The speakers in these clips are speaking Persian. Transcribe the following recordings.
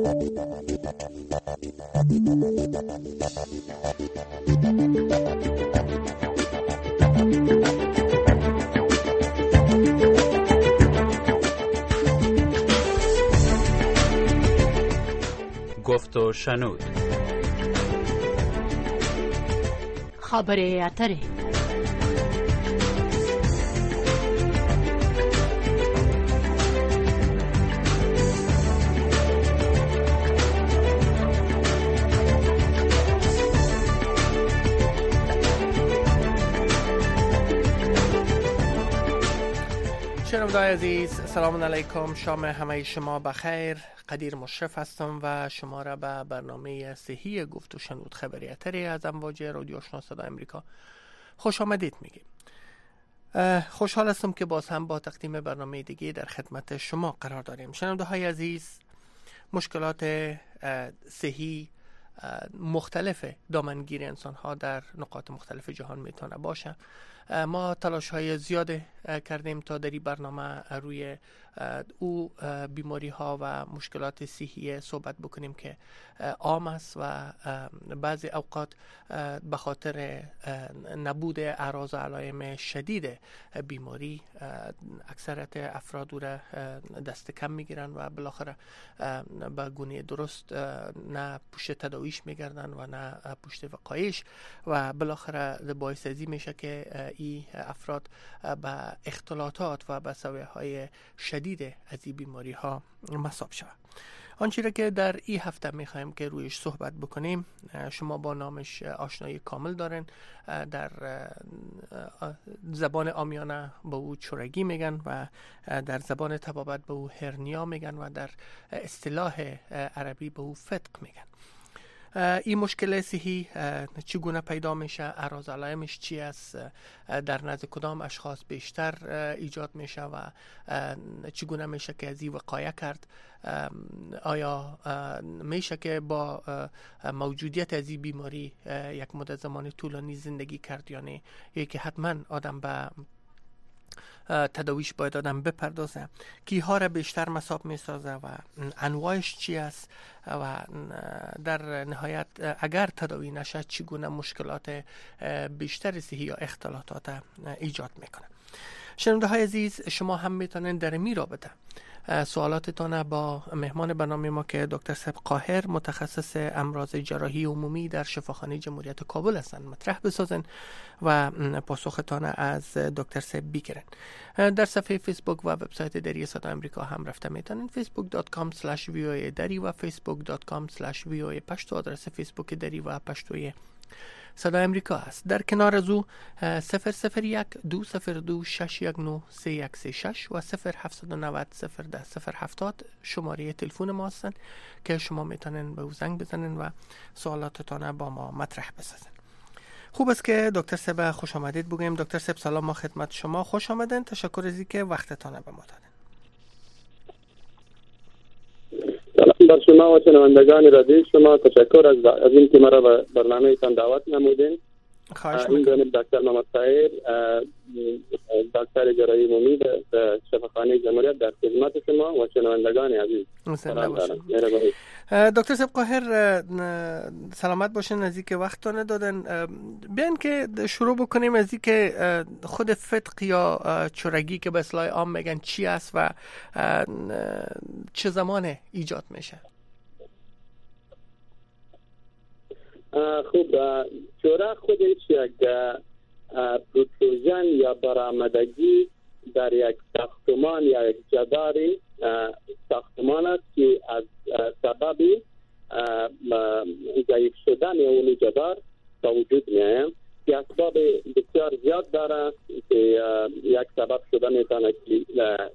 گفت و شنود. خبر اتره. شنوندگان عزیز، سلام علیکم، شام همه شما بخیر. قدیر مشرف هستم و شما را به برنامه صحی گفت و شنود خبری اتری از امواج رادیو آشنا صدای امریکا خوش آمدید میگیم. خوشحال هستم که باز هم با تقدیم برنامه دیگه در خدمت شما قرار داریم. شنونده‌های عزیز، مشکلات صحی مختلف دامنگیر انسان ها در نقاط مختلف جهان میتونه باشه. ما تلاش های زیاد کردیم تا در این برنامه روی او بیماری ها و مشکلات صحی صحبت بکنیم که عام است و بعضی اوقات به خاطر نبود اعراض و علائم شدید بیماری اکثریت افراد را دست کم میگیرن و بالاخره به گونه درست نه پشت تداویش میگردن و نه پشت وقایش و بالاخره باعث ازی میشه که این افراد به اختلاطات و به سویه‌های شدید از این بیماری ها مصاب شود. آنچه که در این هفته میخوایم که رویش صحبت بکنیم، شما با نامش آشنایی کامل دارین. در زبان عامیانه به او چرگی میگن و در زبان طبابت به او هرنیا میگن و در اصطلاح عربی به او فتق میگن. این مشکل صحی چگونه پیدا میشه، اعراض علائمش چی است، در نزد کدام اشخاص بیشتر ایجاد میشه و چگونه میشه که از این وقایه کرد، آیا میشه که با موجودیت از این بیماری یک مدت زمان طولانی زندگی کرد یا نه، یا که حتما آدم به تداویش باید آدم بپردازه، کیها را بیشتر مصاب میسازه و انواعش چی است و در نهایت اگر تداوی نشه چگونه مشکلات بیشتر صحی یا اختلاطات ایجاد میکنه. شنونده های عزیز، شما هم میتونین در می رابطه سوالاتتان با مهمان برنامه ما که دکتر صاحب قاهر، متخصص امراض جراحی عمومی در شفاخانه جمهوریت کابل هستند، مطرح بسازن و پاسختان از دکتر صاحب بگیرن. در صفحه فیسبوک و وبسایت دری صدای امریکا هم رفته میتونن، facebook.com/voa دری و facebook.com/voa پشتو. آدرس فیسبوک دری و پشتوی صدای امریکا است. در کنار از او 001-202-619-3136 و 0-790-010-070 شماره تلفن ما هستند که شما میتونن به او زنگ بزنن و سوالاتتان با ما مطرح بسازن. خوب است که دکتر صاحب خوش آمدید بگیم. دکتر صاحب سلام، ما خدمت شما، خوش آمدین. تشکر از اینکه وقتتان به ما دادین. سلام بر شما و شنوندگان رادیو شما. تشکر از اینکه مرا به برنامه‌تان دعوت نمودین. خواهش می‌کنم. این دکتر محمد طاهر، دکتر جراحی عمومی در شفاخانه جمهوریت در خدمت شما و شنوندگان عزیز. دکتر صاحب قاهر، سلامت باشین، از اینکه وقتتون دادن. بیاین که شروع بکنیم از اینکه خود فتق یا چرگی که به اصطلاح عام میگن چی است و چه زمان ایجاد میشه. خوب، چرا خودش یک پروتروژن یا برآمدگی در یک ساختمان یا یک جداری ساختمان است که از سبب ضعیف شدن اون جدار تا وجود می‌آید که اسباب بسیار زیاد داره که یک سبب شده میتونه که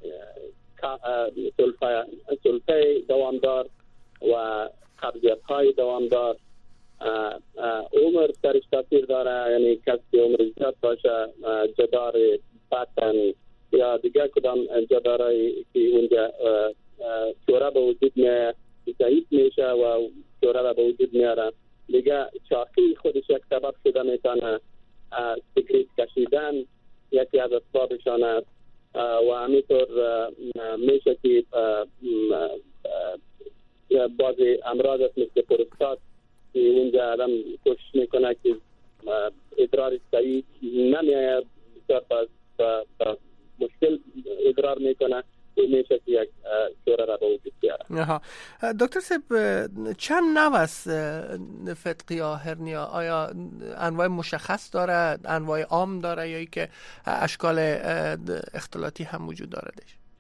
سلفه دوامدار و قبضیت‌های دوامدار، عمر سرش تاثیر داره، یعنی کسی عمر زیاد باشه، جدار بطن یا دیگر کدام جدارهایی که اونجا چوره به وجود میاد ضعیف میشه و چوره به وجود میاره. دیگه چاقی خودش یک سبب شده میتونه، سیگریت کشیدن یکی از اسبابشان است و همینطور میشه که بازی بعضی امراض است مثل پروستات که اونجا آدم کوشش میکنه که ادرار صحیح نمیاد، بسیار مشکل ادرار میکنه، میشه که یک شوره را به وجود بیاره. دکتر صاحب چند نوع است فتق یا هرنیا؟ آیا انواع مشخص داره، انواع عام داره یا ای که اشکال اختلاطی هم وجود داره؟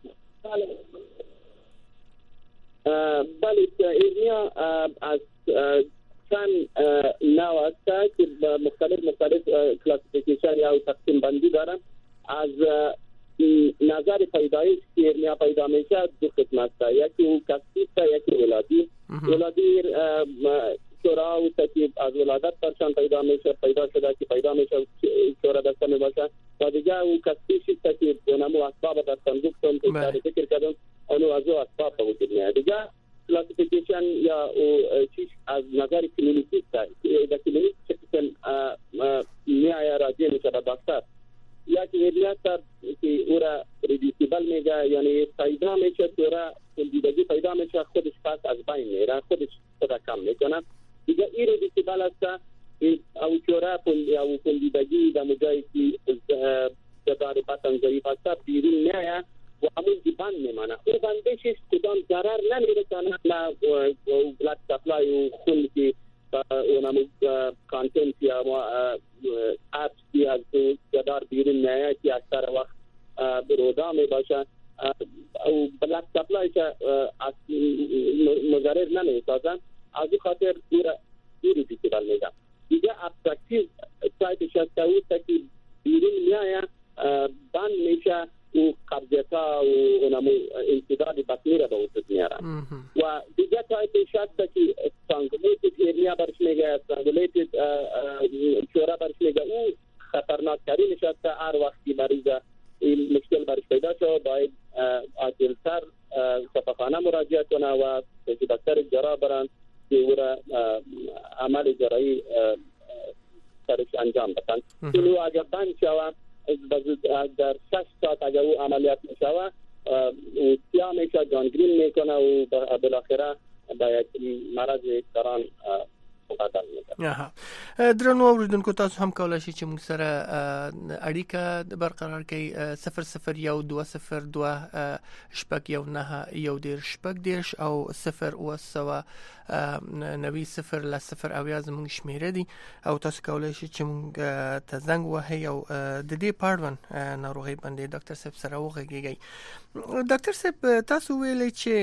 بله هرنیا از چند نوع است که مختلف کلاسیفیکیشن یا تقسیم بندی دارن. از نظر پیدایش که هرنیا پیدا میشه دو قسم است، یکی او کسبی است، یکی ولادی. ولادی شوره او که از ولادت پرچان پیدا شده که پیدا میشه شوره دسته می باشه، و دیگه او کسبی است که اونمو اسباب در صندوق تون که ذکر کردم اونو از او اسباب به وجود میاد. دیگه کلاسیفیکیشن یا او چیز از نظر کلینیکی است، در کلینیک چه میایه راجع میشه به دکتر. یکی هرنیا است که او را ریدیسیبل میگه، یعنی پیدا میشه شوره پوندیدگی پیدا میشه، خودش پس از بین میره، خودش کم میکنه. دیگه این ریدیسیبل است او شوره او پوندیدگی در مجایی که جدار بطن ضعیف است بیرون میایه و همون بند میمانه. او بندش کدام ضرر نمیرسانه، نه بلد سپلای و خون که اونمو کانتنت یا اپس که از جدار بیرون میایه که اکثر وقت رودا می باشه او بلد سپلای که مضرر نمیسازن، از این خاطر ایری دیسیبل میگم. دیگه ابسترکتیو سایتش هست که بیرون میایه بند میشه و قبضیتا و اونمو انسداد بطنی را به وجود میاره. و دیگه تایپش هست که استرانگولیتد هرنیا برش میگه، استرانگولیتد شوره برش میگه. او خطرناک ترینش هست. هر وقتی مریض این مشکل برش پیدا شد باید عاجلتر شفاخانه مراجعه کنه و دکتر جراح برن که او را عمل جراحی سرش انجام بدن. اینو اگر بند شود در 6 ساعت اگر او عملیات میشوه او سیاه میشه، گانگرین میکنه و بالاخره به یک مرض کران مبدل میشه. درنو اوریدونکو تاسو هم کولای شئ چې موږ سره اړیکه برقرار کړئ 00202 شپږ یو نه یو ډیر شپږ دیرش او 090 اویا زموږ شمیره دي او تاسو کولای شئ چې موږ ته زنګ وهئ او د دې پاړون ناروغي باندې ډاکټر صاحب سره وغږیږئ. ډاکټر صاحب تاسو ویلي چې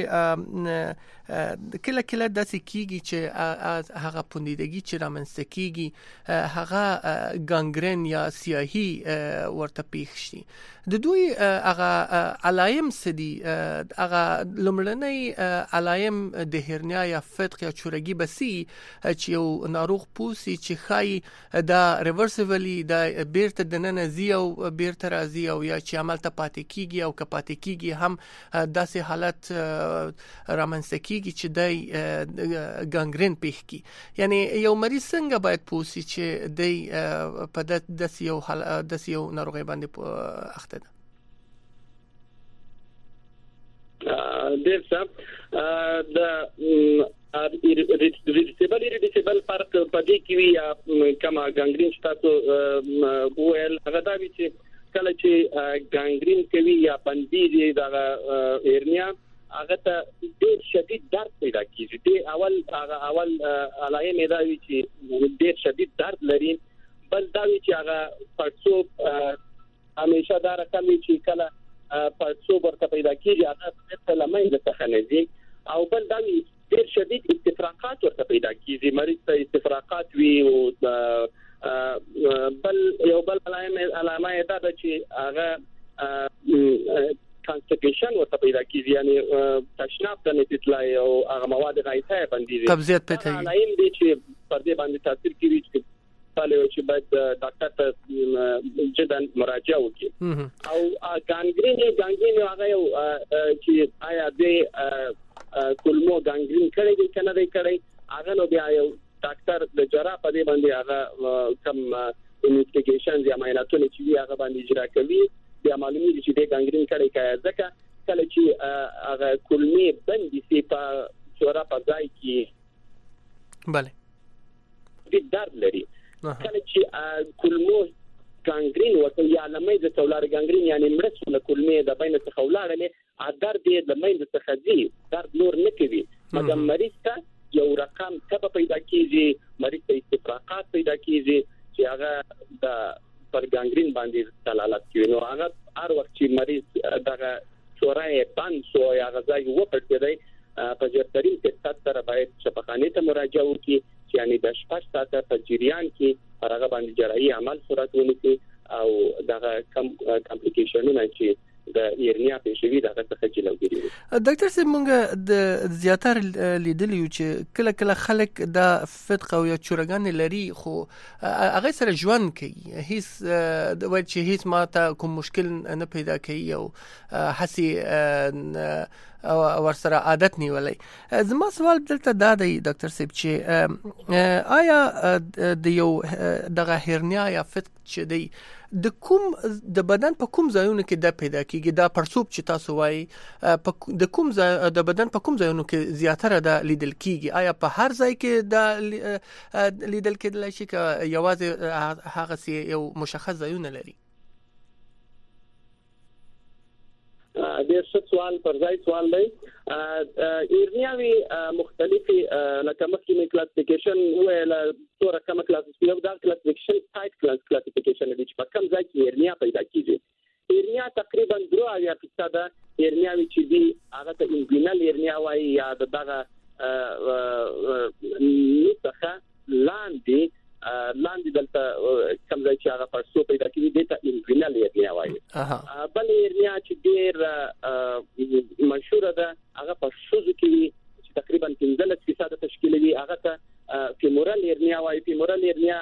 کله داسې کیږي چې هغه پوندیدګي چې رامنځته کیږي هغه ګانګرین یا سیاهي ورته پیښ شي. د دوی هغه علایم سدي هغه لمړنۍ علایم د هرنیا یا فتق یا چورګي بسی چې یو ناروغ پوسی چې خای دا ریورسیبلی دا بیرته د ننزی او بیرته راځي او یا چې عمل ته پاتې کیږي او کپاتې کیږي هم داسې حالت رامنځته کیږي چې دای ګانګرین پیښ کی. یعنی یو مریض څنګه باید پوسی چې دای په داسې یو ناروغي باندې اخته ده؟ ډیر ښه. د ریډیسیبل فرق په دې کې وی یا کما ګانګرین تاسو ویل هغه دا وی چې کله چې ګانګرین کوي یا بندي د هرنیا هغه ته ډیر شدید درد پیدا کیږي. د اول علایمه دا وی چې ډیر شدید درد لري. بل دا وی چې هغه پړسوب همیشه دا رقمي چې کله پړسوب ورته پیدا کیږي هغه څه لمې د تخنیزي او بل دا وی ډیر شدید استفراقات ورته پیدا کیږي. مریض ته استفراقات وی او بل علامه دا ده چې هغه کانستیپیشن ورته پیدا کیږي، یعنی تشناب ته نتیتلای او هغه مواد غایطه باندې قبضیت پته علائم دي چې پر دې باندې تاثیر کوي چې پاله چې باید ډاکټر ته جداً مراجعه وکړي. او ګانګرین هغه یو چې آیا د کولمو ګانګرین کړي دي کنه دی کړي هغه نو بیا یو ډاکټر د جراح په دې باندې هغه کم انویسټیګیشن یا معایناتونه چې هغه باندې اجرا کوي بیا معلومي دي چې د ګانګرین کړي کله ځکه کله چې هغه کولمي بندي سي په چوره په ځای کې بله درد لري کله چې کولمو گانگرین ورته یا لمې د تولار گانگرین یعنی مرسته له کولمې د بین څخه ولاړلې درد د لمې څخه دی درد نور نه کوي مګر مریض ته یو رقم تبه پیدا کیږي مریض ته استفراقات پیدا کیږي چې هغه د پر گانگرین باندې دلالت کوي نو هغه هر وخت چې مریض دغه چوره باندې سو یا غذای وپړي په جرترین کې تر باید شفاخانه ته مراجعه وکړي یعنی د شپږ ساعته په جریان کې هغه باندې جراحي عمل صورت ونیسي او دغه کمپلیکیشنونه چې د ایرنیا پېښوي دغه څخه جلوګیری ډاکټر صاحب مونږ د زیاتره لیدلی چې کله کله خلک د فتق او یا چورګان لري خو هغه سره ژوند کوي هیڅ د وایي چې هیڅ ماته کوم مشکل نه پیدا کوي او حسي او ورسره عادت نیولې زما سوال دلته دا دی ډاکټر صاحب چې آیا د یو دغه هرنیا یا فتق چې دی د بدن په کوم ځایونو کې د پیدا کیږي دا پرسوب چې تاسو وایي د کوم د بدن په کوم ځایونو کې زیاتره د لیدل کیږي آیا په هر ځای کې د لیدل کېدل شي که یوازې هغه یو مشخص ځایونه لري ډېر ښه سوال پر ځای سوال دی ایرنیاوي مختلفي لکه مخکې مې کلاسیفیکیشن ویل څو رقم کلاسیفیکیشن دا کلاسیفیکیشن سایت کلاسیفیکیشن دی چې په کوم ځای کې ایرنیا پیدا کیږي ایرنیا تقریبا 3% ایرنیاوي چې دی هغه ته انګوینل ایرنیا وایي یا دغه نسخه لاندې دلته کوم ځای چې هغه پرسو پیدا کیږي دته انګوینل ایرنیا وایي بل ایرنیا چې ډېر مشهوره ده هغه په شوزو کې چې تقریبا 15% تشکیلوي هغه ته فیمورال ایرنیا وایي فیمورال ایرنیا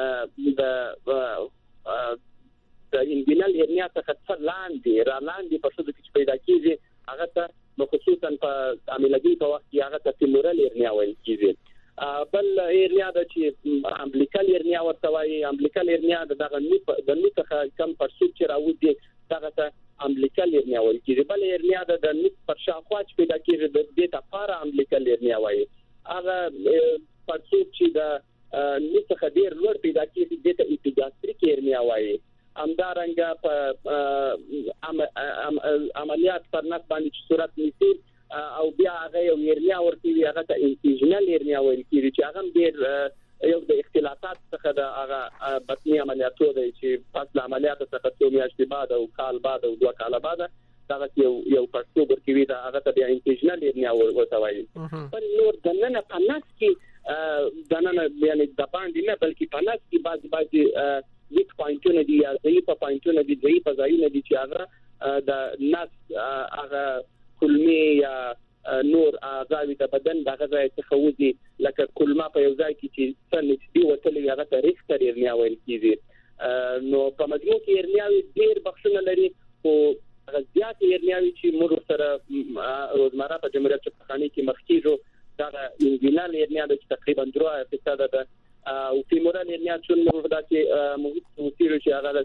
د انګوینل ایرنیا څخه څه لاندې په شوزو کې پیدا کیږي هغه ته خصوصا په عملیاتي په وخت کې هغه ته فیمورال ایرنیا وایي کیږي بل ایرنیا د چې امبلیکال ایرنیا ورته وایي امبلیکال ایرنیا دغه د نوڅخه کم پرسوب چې راوځي دغه ته امبلیکال ایرنیا وایي چې بل ایرنیا د نوڅ پر شاوخوا چې پیدا کیږي د دې ته پارا امبلیکال ایرنیا وایي هغه پرسوب چې د نوڅخه ډیر لوړ پیدا کیږي د ته ایپیګاستریک ایرنیا وایي همدارنګه په عملیات پر نس باندې صورت نیسي او بیا هغه یو ایرنیا ورته هغه ته انفیژنل ایرنیا وایي چې هغه ډیر یو د اختلاطات څخه د هغه بطني عملیاتو دی چې پس د عملیاتو څخه څو میاشتې بعد او کال بعد او 2 کال بعد دا یو پرسو ورکوي دا هغه ته د انفیژنل ایرنیا ورته وایي پر نور دنه په نس کې دنه یعنی د باندې نه بلکې په نس کې بعضي ویک پوینټونه دي یا ضعیف پوینټونه دي ضعیف ځایونه دي چې هغه د نس هغه کولمې یا نور اعضاء د بدن دغه ځای څخه وځي لکه کولمه په یو ځای کې چې څه نسبي وتلې هغه ته ریختر ایرنیا ویل کیږي نو په مجموع کې ایرنیاوي ډېر بخښونه لري خو غزيات ایرنیاوي چې موږ سره روزمره په جمهوریت شفاخانه کې مخکېږو دا انګوینال ایرنیا د تقریبا 3% ده او فیمورال ایرنیا چې موږ دا چې محیط وسیله چې هغه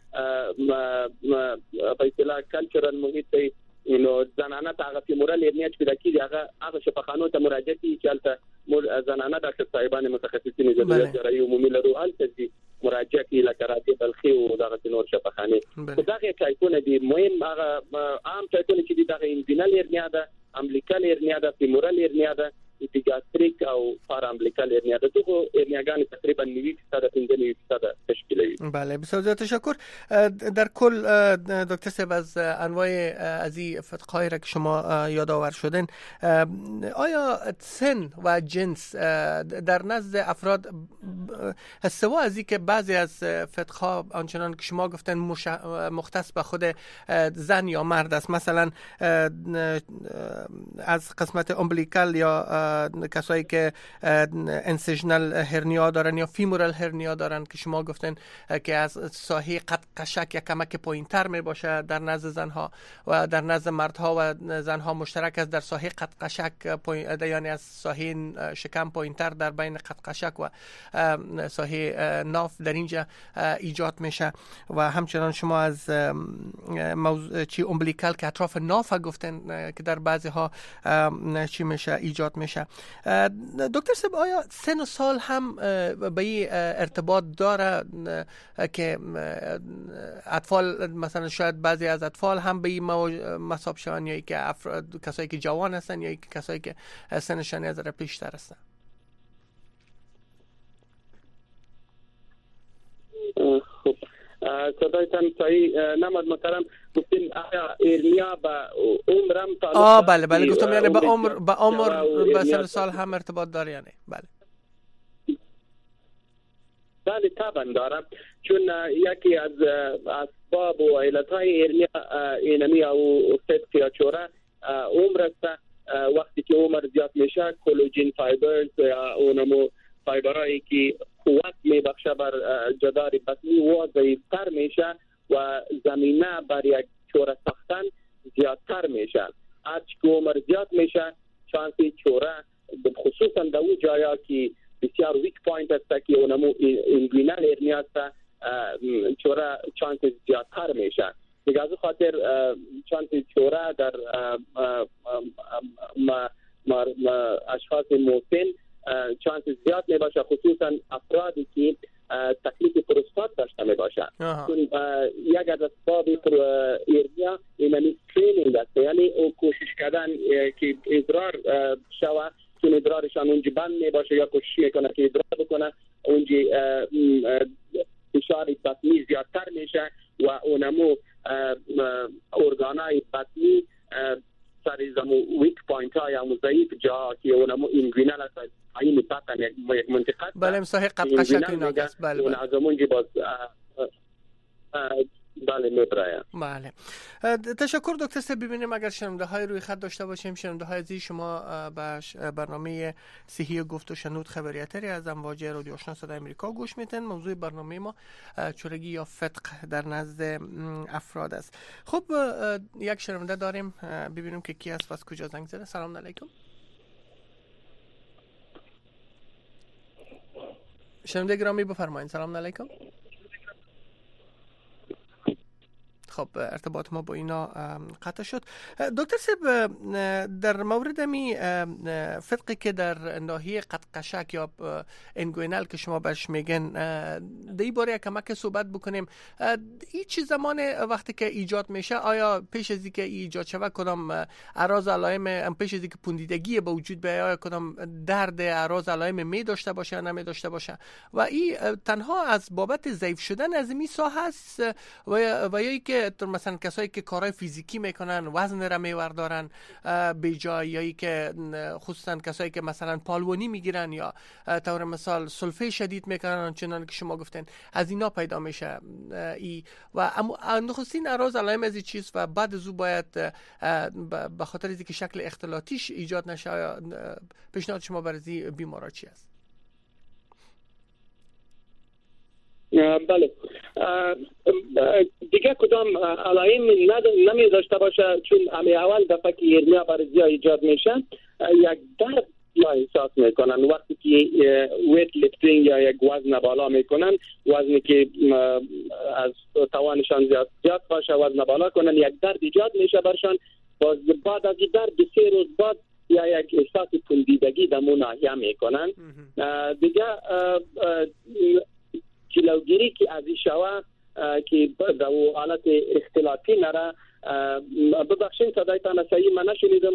د په اصطلاح کلچرل محیط نو زنانه ته فیمورال ایرنیا چې پیدا کیږي هغه شفاخانو ته مراجعه کوي چې البته زنانه ډاکټر صاحبان متخصصین د جراحي عمومي لرو البته مراجعه کوي لکه راځي بلخي او دغه نور شفاخانه دغه ټایپونه دي مهم هغه عام ټایپونه چې دغه انګوینل ایرنیا ده امبلیکال ایرنیا ده فیمورال ایرنیا ده ایپیګاستریک او پارا امبلیکال ایرنیا ده دغه ایرنیاګان تقریبا 90% تشکیلوي بله بسیار زیاد تشکر در کل دکتر صاحب از انواع از این فتق‌هایی را که شما یادآور شدن آیا سن و جنس در نزد افراد سوا از این که بعضی از فتق‌ها آنچنان که شما گفتن مختص به خود زن یا مرد است مثلا از قسمت امبلیکال یا کسایی کسایی که انسیژنال هرنیا دارن یا فیمورال هرنیا دارن که شما گفتن که از ساحه قد قشک یک کمک پایینتر می باشه در نزد زنها و در نزد مردها و زنها مشترک است در ساحه قد قشک یعنی از ساحه شکم پایینتر در بین قد قشک و ساحه ناف در اینجا ایجاد میشه و همچنان شما از موضوع چی امبلیکال که اطراف ناف گفتن که در بعضی ها چی میشه ایجاد میشه. دکتر صاحب آیا سن و سال هم به این ارتباط داره که اطفال مثلا شاید بعضی از اطفال هم به این مصاب شوند یا که کسایی که جوان هستن یا کسایی که سنشان از ذره بیشتر هستن؟ خب صدایتان صحیح نماد محترم گفتین آیا ایرنیا با عمرم تعلق بله گفتم یعنی با عمر به سن سال هم ارتباط داره یعنی بله طبعا دارم چون یکی از اسباب و علتهای ایرنیا اینمی او فتق یا چوره عمر است. وقتی که عمر زیاد میشه کلوجین فایبرز یا اونمو فایبرهایی که قوت میبخشه بر جدار بطنی و ضعیفتر میشه و زمینه بر یک چوره ساختن زیادتر میشه. هرچی که عمر زیاد میشه چانسی چوره خصوصا در اون جایا که بسیار ویک پوینت است که اونمو اینگوینال هرنیا است چوره چانسی زیادتر میشه. دیگه از خاطر چانسی چوره در اشخاص مسن چانس زیاد می باشه، خصوصا افرادی که تکلیف پروستات داشته می باشه. چون یک از اسباب ایرنیا اینمی ترینینگ است، یعنی او کوشش کردن که ادرار شوه، چون ادرارشان اونجا بند می باشه یا کوشش میکنه که ادرار بکنه اونجا فشار بطنی زیادتر میشه و اونمو ارگانای بطنی سری زمو ویک پوینت های همو ضعیف جا که اونمو اینگوینال است این بطن یک منطقه بله مساحه قد قشک ایناست. بله اون از اونجا باز بله میبرایم. بله تشکر دکتر صاحب. ببینیم اگر شنونده های روی خط داشته باشیم. شنونده های عزیز شما به برنامه صحی گفت و شنود خبریاتری از امواج رادیو آشنا صدای امریکا گوش میتن. موضوع برنامه ما چرگی یا فتق در نزد افراد است. خب یک شنونده داریم، ببینیم که کی است و از کجا زنگ زده. سلام علیکم. شنونده گرامی بفرمایید. سلام علیکم. خب ارتباط ما با اینا قطع شد. دکتر صاحب در مورد می فتقی که در ناحیه قد قشک یا انگوینال که شما بهش میگن دی باره کمک صحبت بکنیم. این چه زمان وقتی که ایجاد میشه؟ آیا پیش از اینکه ایجاد شود کدام اعراض علائم پیش از اینکه پوندیدگی به وجود بیاید آیا کدام درد اعراض علائم می داشته باشه یا نمی داشته باشه؟ و این تنها از بابت ضعیف شدن از این ساحه است و یا که مثلا کسایی که کارهای فیزیکی میکنن وزن را میوردارن به جایی که خصوصا کسایی که مثلا پالونی میگیرن یا طور مثال سلفه شدید میکنن چنان که شما گفتن از اینا پیدا میشه و نخستین اعراض علائم از این چیز و بعد از او باید به خاطر اینکه شکل اختلاطیش ایجاد نشه پیشنهاد شما برای بیمارا چی است؟ بله دیگه کدام علائم نمی داشته باشه، چون امی اول دفعه که ایرنیا برای ایجاد میشه یک درد یا احساس میکنن وقتی که ویت لیفتینگ یا یک وزن بالا میکنن، وزنی که از توانشان زیاد باشه وزن بالا کنن یک درد ایجاد میشه برشان. باز بعد از درد 3 روز بعد یا یک احساس پوندیدگی در ناحیه میکنن. دیگه جلوگیری که از این شوه که در حالت اختلاطی نره. ببخشید صدایتان صحیح من نشنیدم.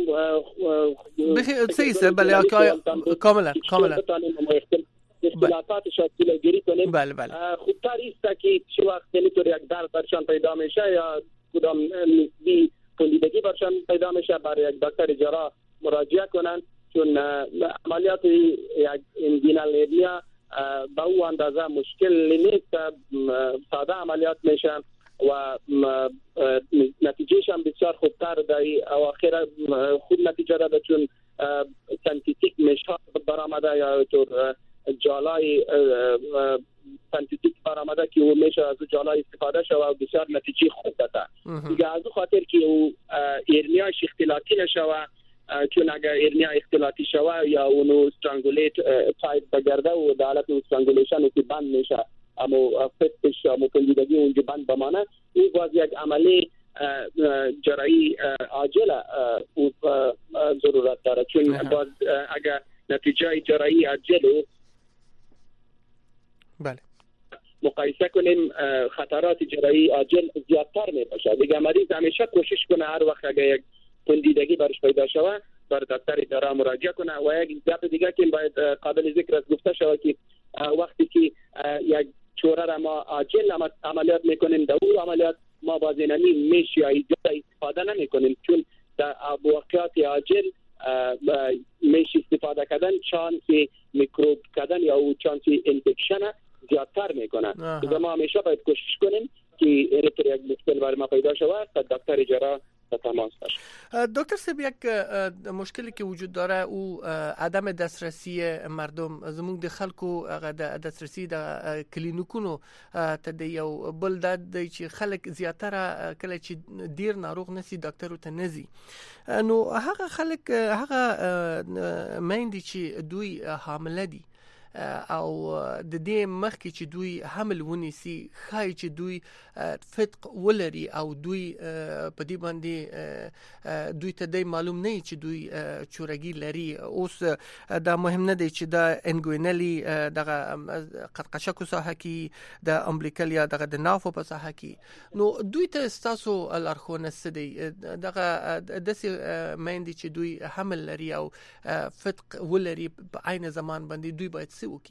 صحیح بله کاملا اختلاطاتش از جلوگیری کنیم. بله خوبتر است که چه وقت اینطور یک درد برشان پیدا میشه یا کدام نسبی پوندیدگی برشان پیدا میشه برای یک دکتر جراح مراجعه کنن، چون عملیات یک انگوینال هرنیا با او اندازه مشکل نیست، ساده عملیات میشه و نتیجهش هم بسیار خوبتر در اواخر خوب نتیجه داده، چون سنتیتیک میشه آمده یا طور جالای سنتیتیک برآمده که او میشه از جالای استفاده شود و بسیار نتیجه خوب داده. دیگه از خاطر که او هرنیاش اختلاطی نشود، چون اگر هرنیا اختلاطی شود یا اونو استرانگولیت تایپ بگرده و در حالت استرانگولیشن او که بند میشه اما فتش اما پنجیدگی اونجا بند بمانه، این باز یک عملی جراحی عاجل او ضرورت داره، چون باز اگر نتیجه جراحی عاجل بله مقایسه کنیم خطرات جراحی عاجل زیادتر میباشه. دیگه مریض همیشه کوشش کنه هر وقت اگر یک پندیدگی برش پیدا شود بر دکتر اداره مراجعه کنه. و یک ضابط دیگه که باید قابل ذکر است گفته شود که وقتی که یک چوره را ما عاجل عملیات میکنیم، در اون عملیات ما باز اینمی میش یا ایجاد استفاده نمیکنیم، چون در واقعات عاجل میش استفاده کردن چانس میکروب کردن یا او چانس انفکشن زیادتر میکنه. دیگه ما همیشه باید کوشش کنیم که اینطور یک مشکل برای ما پیدا شود تا دکتر اجرا تماس باشه. دکتر صاحب، یک مشکلی که وجود داره او عدم دسترسی مردم زموږ د خلکو د دسترسی د کلینیکونو ته د یو بل د چې خلک زیاتره کله چې ډیر ناروغ نسی ډاکټر ته نزي، نو هغه خلک هغه میندې چې دوی حامله دي او د دې مخکې چې دوی حمل ونیسي خای چې دوی فتق ولري او دوی په دې باندې دوی ته د معلوم نه چې دوی چورګي لري. اوس دا مهم نه دی چې دا انګوینلی دغه قرقشه کو ساحه کې د امبلیکل یا دغه د نافو په ساحه کې، نو دوی ته تاسو لارښوونه څه دی دغه داسې میندې چې دوی حمل لري او فتق ولري په عین زمان باندې دوی باید وکی؟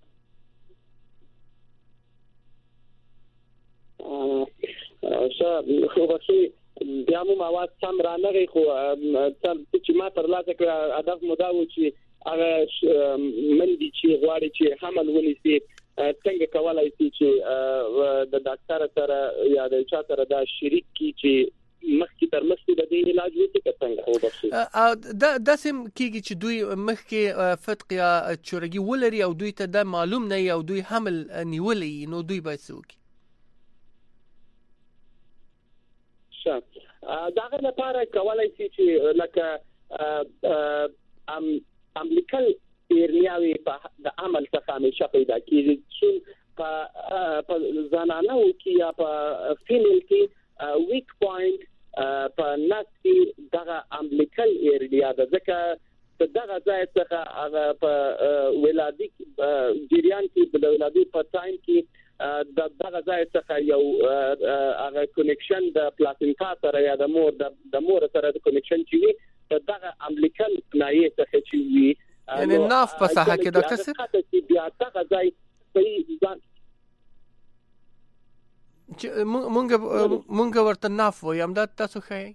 خو بخی بیا مو مواد سم را نغی، خو چې ما تر لاسه کړ هدف مو دا و چې هغه مندي چې غواړي چې حمل ونیسي څنګه کولای شي چې د ډاکټر سره یا د چا سره دا شریک کی چې مخکې تر مخکې د دې علاج وکړي څنګه هو بخښي دا داسم کیږي چې دوی مخکې فتق یا چورګي ولري او دوی ته دا معلوم نه او دوی حمل نیولې، نو دوی باید څه وکړي؟ داغه لپاره کولای شي چې لکه امبلیکل هرنیاوي په د عمل څخه همیشه پیدا کیږي، چې په زنانو کې یا په فیمیل کې ویک پوینټ په نس کې دغه امبلیکل ایریا ده، ځکه دغه ځای څخه هغه په ولادي جریان کې د ولادي په ټایم کې دغه ځای څخه یو هغه کنیکشن د پلاسینتا سره یا د مور سره د کنیکشن چې وي دغه امبلیکل نایې څخه چې وي، یعنی ناف په ساحه کې ډاکټر صاحب بیا دغه ځای صحیح ځان مونږ ورته ناف وایو، همدا تاسو ښایي؟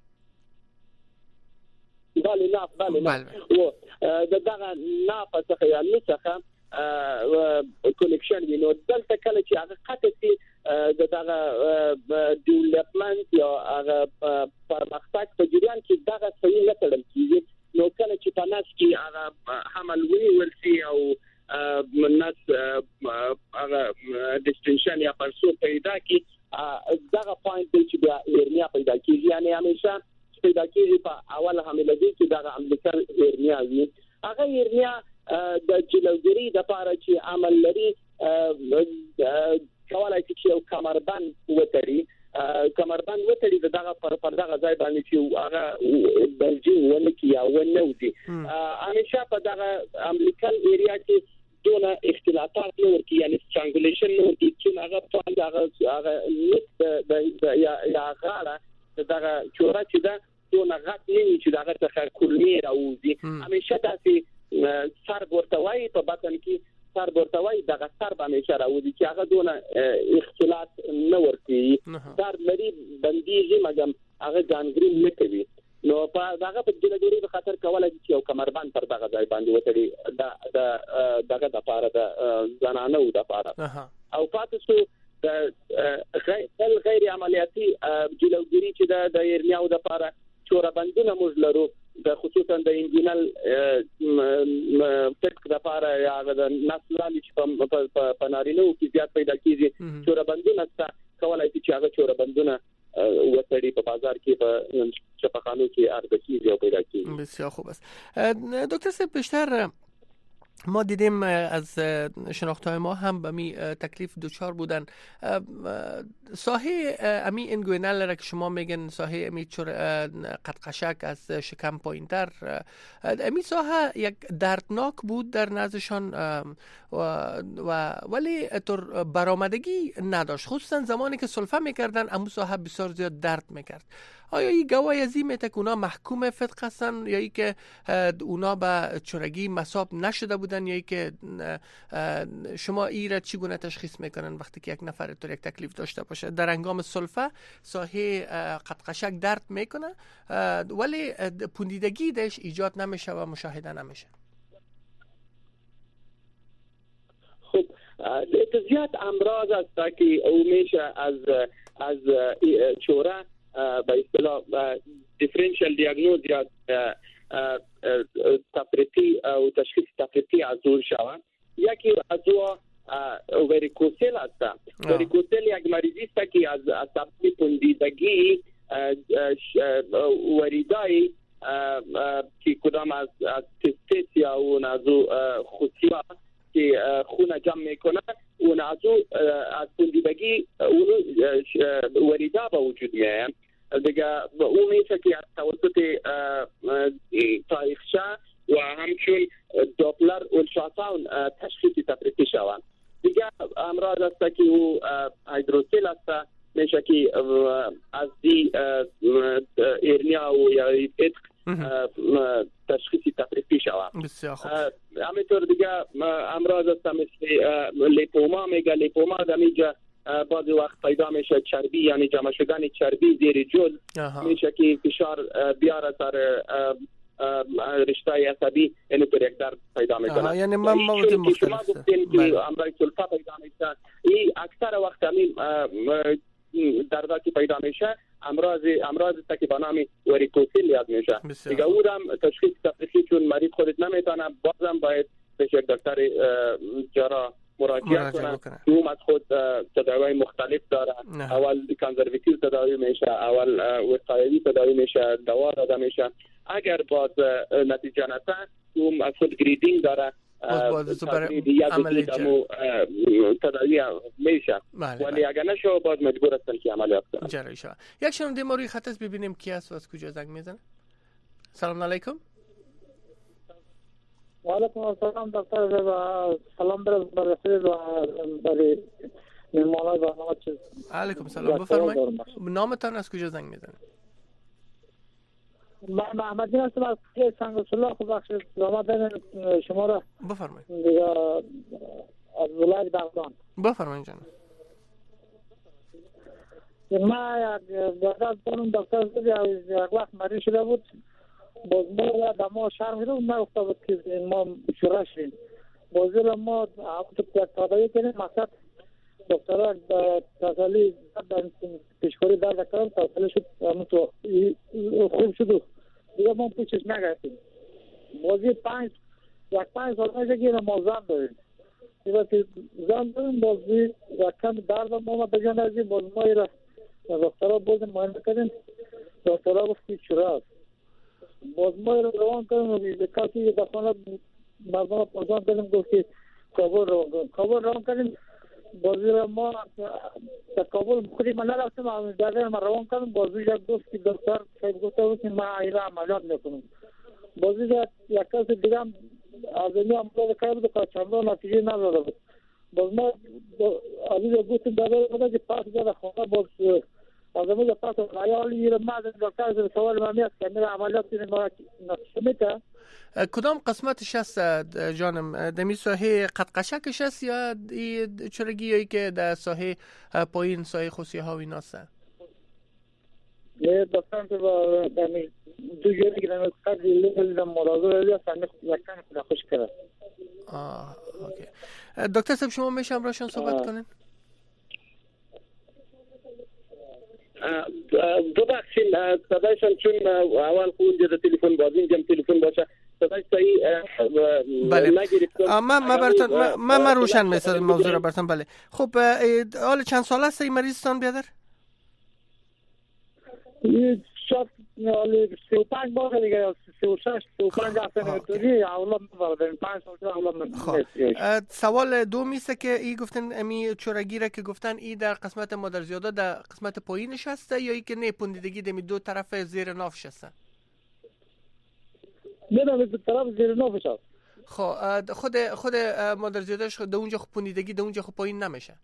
بله ناف بله دغه ناف څخه یا نو څخه کنیکشن وي، نو دلته کله چې هغه قطع شي دغه ډیولپمنٹ یا هغه پرمختګ په جریان کې دغه صحیح نه تړل کیږي، نو کله چې په نس کې هغه حمل ونیول شي او نس هغه ډیسټنشن یا پرسو پیدا کی دغه پوینټ چې بیا هرنیا پیدا کیږي، یعنی همیشه پیدا کیږي په اول حملګي کې دغه امبلیکل هرنیا وي. هغه هرنیا د جلوګری د لپاره چې عمل لري کولای شي چې کمربند وتړي دغه پر دغه ځای باندې چې هغه بلجي ولکه یا ونوزي همیشه په دغه امبلیکل ایریا کې دونه اختلاطات نه ورکی، یعنی سترانګولیشن نه ورکی، چې هغه په هغه نت یا غاړه دغه چوره چې دا دونه غټ نه وي چې دغه څخه کولمې راوځي، همیشه داسې سر ورته وایي په بطن کې سر ورته وایي دغه سر همیشه راوځي چې هغه دونه اختلاط نه ورکی، سر لري بندیږي مګم هغه ګانګرین نه کوي، نو په دغه په جلګری په خاطر کولای شي یو کمربند پر دغه ځای باندې وتړي دغه د لپاره د زنانو د لپاره او پاتې سو د غیر عملیاتي جلګری چې د هرنیاو د لپاره چوره بندونه موږ لرو خصوصا د انجینل فکر لپاره یا د نسلاني چې په نارینه کې زیات پیدا کیږي چوربندونه کولای شي چې هغه چوربندونه وسړي په بازار کې په چپخانو کې عرضه کیږي او پیدا کیږي. بسیار خوب است. دکتر صاحب بیشتر ما دیدیم از شناخته‌های ما هم به می تکلیف دوچار بودن ساحه امی انگوینال را که شما میگن ساحه امی قدقشک از شکم پایینتر امی ساحه یک دردناک بود در نزدشان و ولی طور برآمدگی نداشت، خصوصا زمانی که سلفه میکردن امو ساحه بسیار زیاد درد میکرد. آیا این گواهی از این میته که اونا محکوم فتق هستن یا ای که اونا به چرگی مصاب نشده بودن یا ای که شما ای را چگونه تشخیص میکنن وقتی که یک نفر طور یک تکلیف داشته باشه در هنگام سلفه ساحه قدقشک درد میکنه ولی پوندیدگی دش ایجاد نمیشه و مشاهده نمیشه؟ خب زیاد امراض است که او میشه از چوره به اصطلاح دیفرنشیال دیاگنوز یا تفریطی او تشخیص تفریطی از او شود. یکی از او وریکوسل است. وریکوسل یک مریضی است که از سبب پوندیدگی وریدای که کدام از تستیس یا اون از خوسیا که خون جمع میکنه اون از پوندیدگی وریدا به وجود میاد دیگه. اون میشه که از توسط تاریخچه و همچون دوپلر اولتراساوند تشخیص تفریطی شود. دیگه امراض است که او هیدروسیل است، میشه که از دی ایرنیا و یا فتق تشخیص تفریطی شود. همینطور دیگه امراض است مثل لیپوما میگه. لیپوما دمیجا بعضی وقت پیدا میشه چربی یعنی جمع شدن چربی زیر جلد میشه که فشار بیاره سر رشته عصبی یعنی پر یک درد پیدا میکنه. یعنی من مواد مختلف که امراض سلفه پیدا میشه این اکثر وقت همین دردا که پیدا میشه امراض است که به نام وریکوسل یاد میشه. دیگه او هم تشخیص تفریطی چون مریض خودت نمیتونه بازم باید پیش یک دکتر جراح مراجعه کنه. اون از خود تداوی مختلف داره. اول کانزرواتیو تداوی میشه، اول وقایوی تداوی میشه، دوا داده میشه. اگر باز نتیجه نشه اون از خود گریدینگ داره. باز عملی تداوی میشه ولی اگر نشه باز مجبور هستن که عملیات کنن. جراحی شود. یک شنونده ما روی خط است ببینیم کی است و از کجا زنگ میزنه. سلام علیکم. و علیکم السلام دکتر و سلام برسید و برای مهمانان برنامه چیز. علیکم سلام بفرمایید. نامتان از کجا زنگ میزنه؟ من محمدی هستم از سنگسلا. خب بخشید زمان شما را بفرمایید. دیگه از ولایت بغداد. بفرمایید جان. ما یک دکتر یک وقت مریض شده بود باز ما دما شرم رو نگفته بود که ما شروع شدیم بازی را ما تداوی کنیم مقصد دکتر تسلی پیشخوری درد کردن تسلی شد خوب شد دیگه ما پیشش نگرفتیم. بازی پنج سال میشه که ما زن داریم دیگه زن داریم بازی رکم درد ما بجان ازیم باز ما را دکتر را بازی مهم کردیم. دکتر را گفت که شروع است باز ما رو روان کردیم و کسی دفعه مردم پرسان کردیم گفت که کابل روان کردیم. بازی را ما تا کابل خودی من نرفتیم در ما روان کردیم. بازی یک دوست که دکتر صاحب گفته بود که ما ایرا عملیات میکنیم. بازی یک کسی دیگه هم از اینو عملیات کرده بود که چندان نتیجه نداده بود. باز ما عزیز گفتیم داده بود که پاس جاده خونه باز از امروز پس خیالی رو ما دکتر سوال ما میاد که میره عملیات نمیده. کدام قسمتش است جانم؟ دمی ساحه قدقشکش است یا چرگی که در ساحه پایین ساحه خوسیه ها و ایناست؟ نه دکتر تو دمی دو جوری که نمی قدری لیدم مراجعه ریا سامی یکن خدا خوش کرد. اوکی. دکتر صاحب شما میشه همراهشون صحبت کنین؟ ببخشید صدایشان چون اول اونجا تلفن باز اینجا تلفن باشه صدای صحیح نگرفتم. من روشن می‌سازم موضوع را براتون. بله خب حال چند سال است این مریضتان بیادر؟ شاید 35 بار دیگه 36 35 سال دوری اولاد می‌بردن 5 سال اولاد. سوال دوم است که ای گفتن امی چورگی را که گفتن ای در قسمت مادرزیاده در قسمت پایینش هست یا ای که نه پوندیدگی دمی دو طرف زیر نافش هست؟ نه دو طرف زیر نافش هست. خود مادرزیادهش در اونجا خود پوندیدگی در اونجا خود پایین نمیشه؟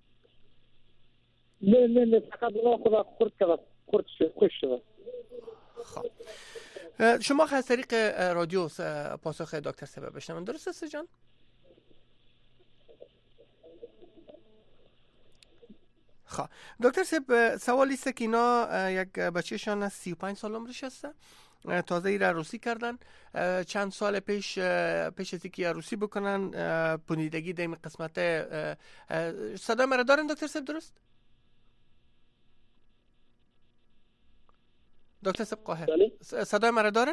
نه فقط اون خدا خورد شد. شما از طریق رادیو پاسخ دکتر سبب بشنوید، درست است جان؟ دکتر سب سوالی است که اینا یک بچه‌شان از 35 سال عمرش است، تازه ای را عروسی کردن. چند سال پیش از اینکه عروسی بکنن پوندیدگی در این قسمت صدای مرا دارن دکتر سب درست؟ دکتر سب قاهر صدای مرا دارن؟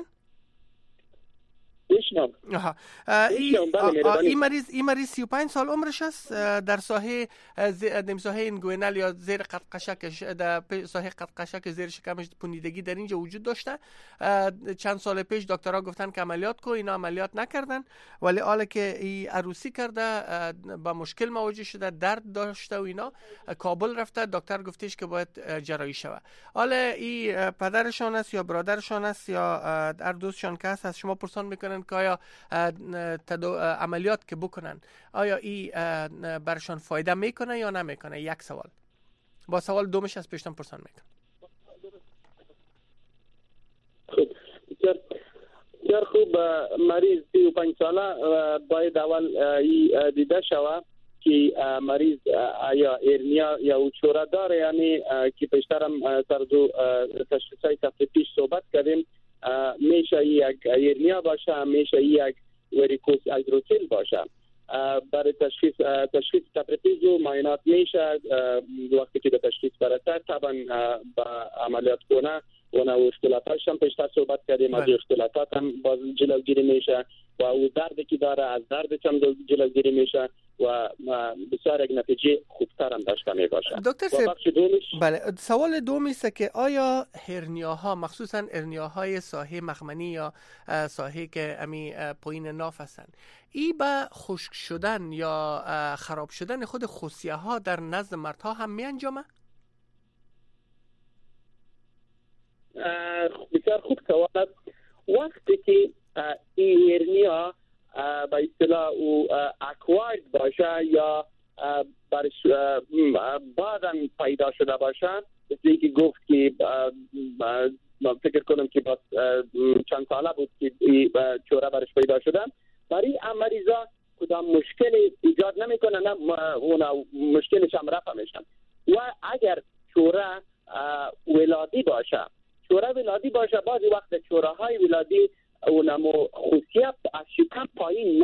این مریض 35 سال عمرش است، در ساحه اینگوینال یا زیر قدقشکش، در ساحه قدقشک زیر شکمش پوندیدگی در اینجا وجود داشته. چند سال پیش دکترها گفتن که عملیات کو، اینا عملیات نکردن، ولی حالا که ای عروسی کرده با مشکل مواجه شده، درد داشته و اینا، کابل رفته، دکتر گفتش که باید جراحی شود. حالا ای پدرشان است یا برادرشان است یا هر دوستشان که هست، شما پرسان میکنن که آیا عملیات که بکنن آیا ای برشان فایده میکنه یا نمیکنه؟ یک سوال. با سوال دومش از پیشتان پرسان میکنم. بسیار خوب. مریض 35 ساله باید اول دیده شود که مریض یا ارنیا یا چوره داره، یعنی که پیشترم سرزو تشخیصای هفته پیش صحبت کردیم. میشه یک ارنیا باشه، میشه یک وریکوز هایدروسیل باشه. برای تشخیص تپرتیزو معاینات میشه. وقتی که به تشخیص برسه طبعا با عملیات کنه و اشکالاتش هم پیشتر صحبت کردیم، از اشکالاتات هم باز جلوگیری میشه و او دردی که داره از دردش هم جلوگیری میشه و بسیار یک نتیجه خوبتر هم داشته میباشه. دکتر سب بله، سوال دومی است که آیا هرنیاها مخصوصا هرنیاهای ساحه مخمنی یا ساحه که امی پایین ناف هستن، ای به خشک شدن یا خراب شدن خود خصیه ها در نزد مردها هم می انجامه؟ بسیار خوب سوال است. وقتی که این هرنیا به اصطلاح او اکواید باشه یا بعداً پیدا شده باشه، مثل که گفت که فکر کنم که باز چند ساله بود که چوره برش پیدا شده، برای مریضا کدام مشکلی ایجاد نمیکنه، نه مشکلش هم رفع میشن. و اگر چوره ولادی باشه، بعضی وقت چوره های ولادی اونمو خصیت از شکم پایین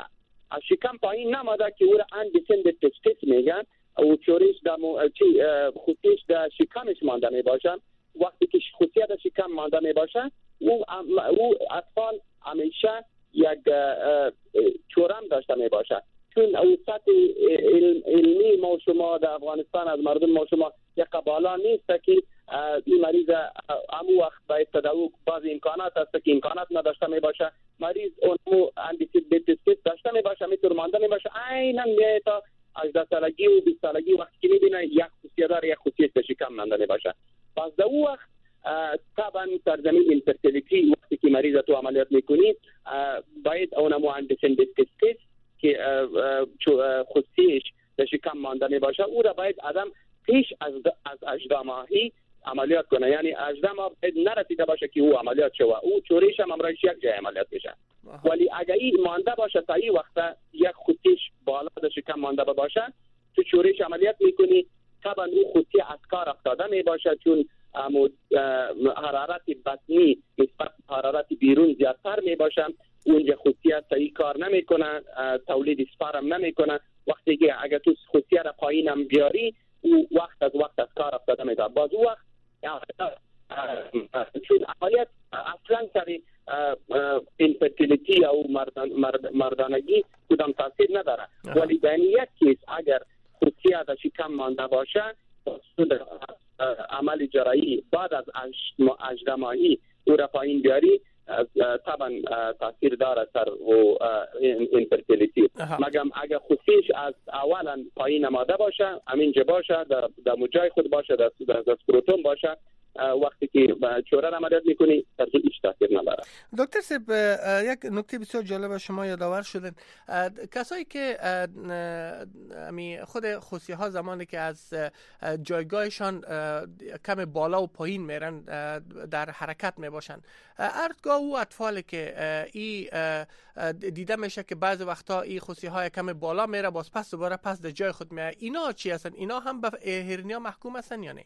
نامده که او را اندسند تستیس میگن و چورش خصیش در شکمش مانده میباشه. وقتی که خصیت در شکم مانده میباشه او اطفال همیشه یک چورم داشته میباشه، چون او سطح علمی ما شما در افغانستان از مردم ما شما یک بالا نیست که این مریض همو وقت باید تداوی بعضی امکانات هست که امکانات نداشته می باشه، مریض اونمو اندیسیبیتیس داشته می باشه، میتور مانده می باشه، عیناً میای تا 18 سالگی و 20 سالگی وقتی که میبینه یک خصیه داره، یک خصیه در شکم مانده می باشه. پس در اون وقت طبعا سرزمین اینفرتیلیتی وقتی که مریض تو عملیات میکنی باید اونمو اندیسیبیتیس که خصیهش در شکم مانده می باشه، او را باید آدم پیش از 18 ماهی عملیات کنه، یعنی 18 ماه نرسیده باشه که او عملیات شوه، او چوریش هم امرایش یک جای عملیات میشه. ولی اگر این مانده باشه تا این وقت یک خصیش بالا در شکم مانده باشه، تو چوریش عملیات میکنی، طبعا او خصی از کار افتاده میباشه، چون حرارت بطنی نسبت حرارت بیرون زیادتر میباشه، اونجا خصیت صحیح کار نمیکنه، تولید اسپرم نمیکنه. وقتی که اگر تو خصیه را پایین هم بیاری او وقت از کار افتاده میشه. باز او وقت چون عملیات اصلا سر اینفرتیلیتی یا مردانگی کدام تاثیر نداره، ولی در یک کیس اگر خصوصیاتش کم مانده باشه عمل جراحی بعد از 18 ماهی او را پایین بیاری طبعا تاثیر داره سر و اینفرتیلیتی. مگم اگر خصوصیش از اولا پایین نماده باشه، همینجا باشه، در مجای خود باشه، در سکروتوم باشه، وقتی که چوره را عملیات میکنی در هیچ تاثیر نداره. دکتر صاحب یک نکته بسیار جالب شما یادآور شدن، کسایی که خود خوسی ها زمانی که از جایگاهشان کم بالا و پایین میرن در حرکت میباشن، اردگاه و اطفالی که دیده میشه که بعضی وقتا این خوسی های کم بالا میره باز پس دوباره پس در جای خود میره، اینا چی هستن؟ اینا هم به هرنیا محکوم هستن یا نه؟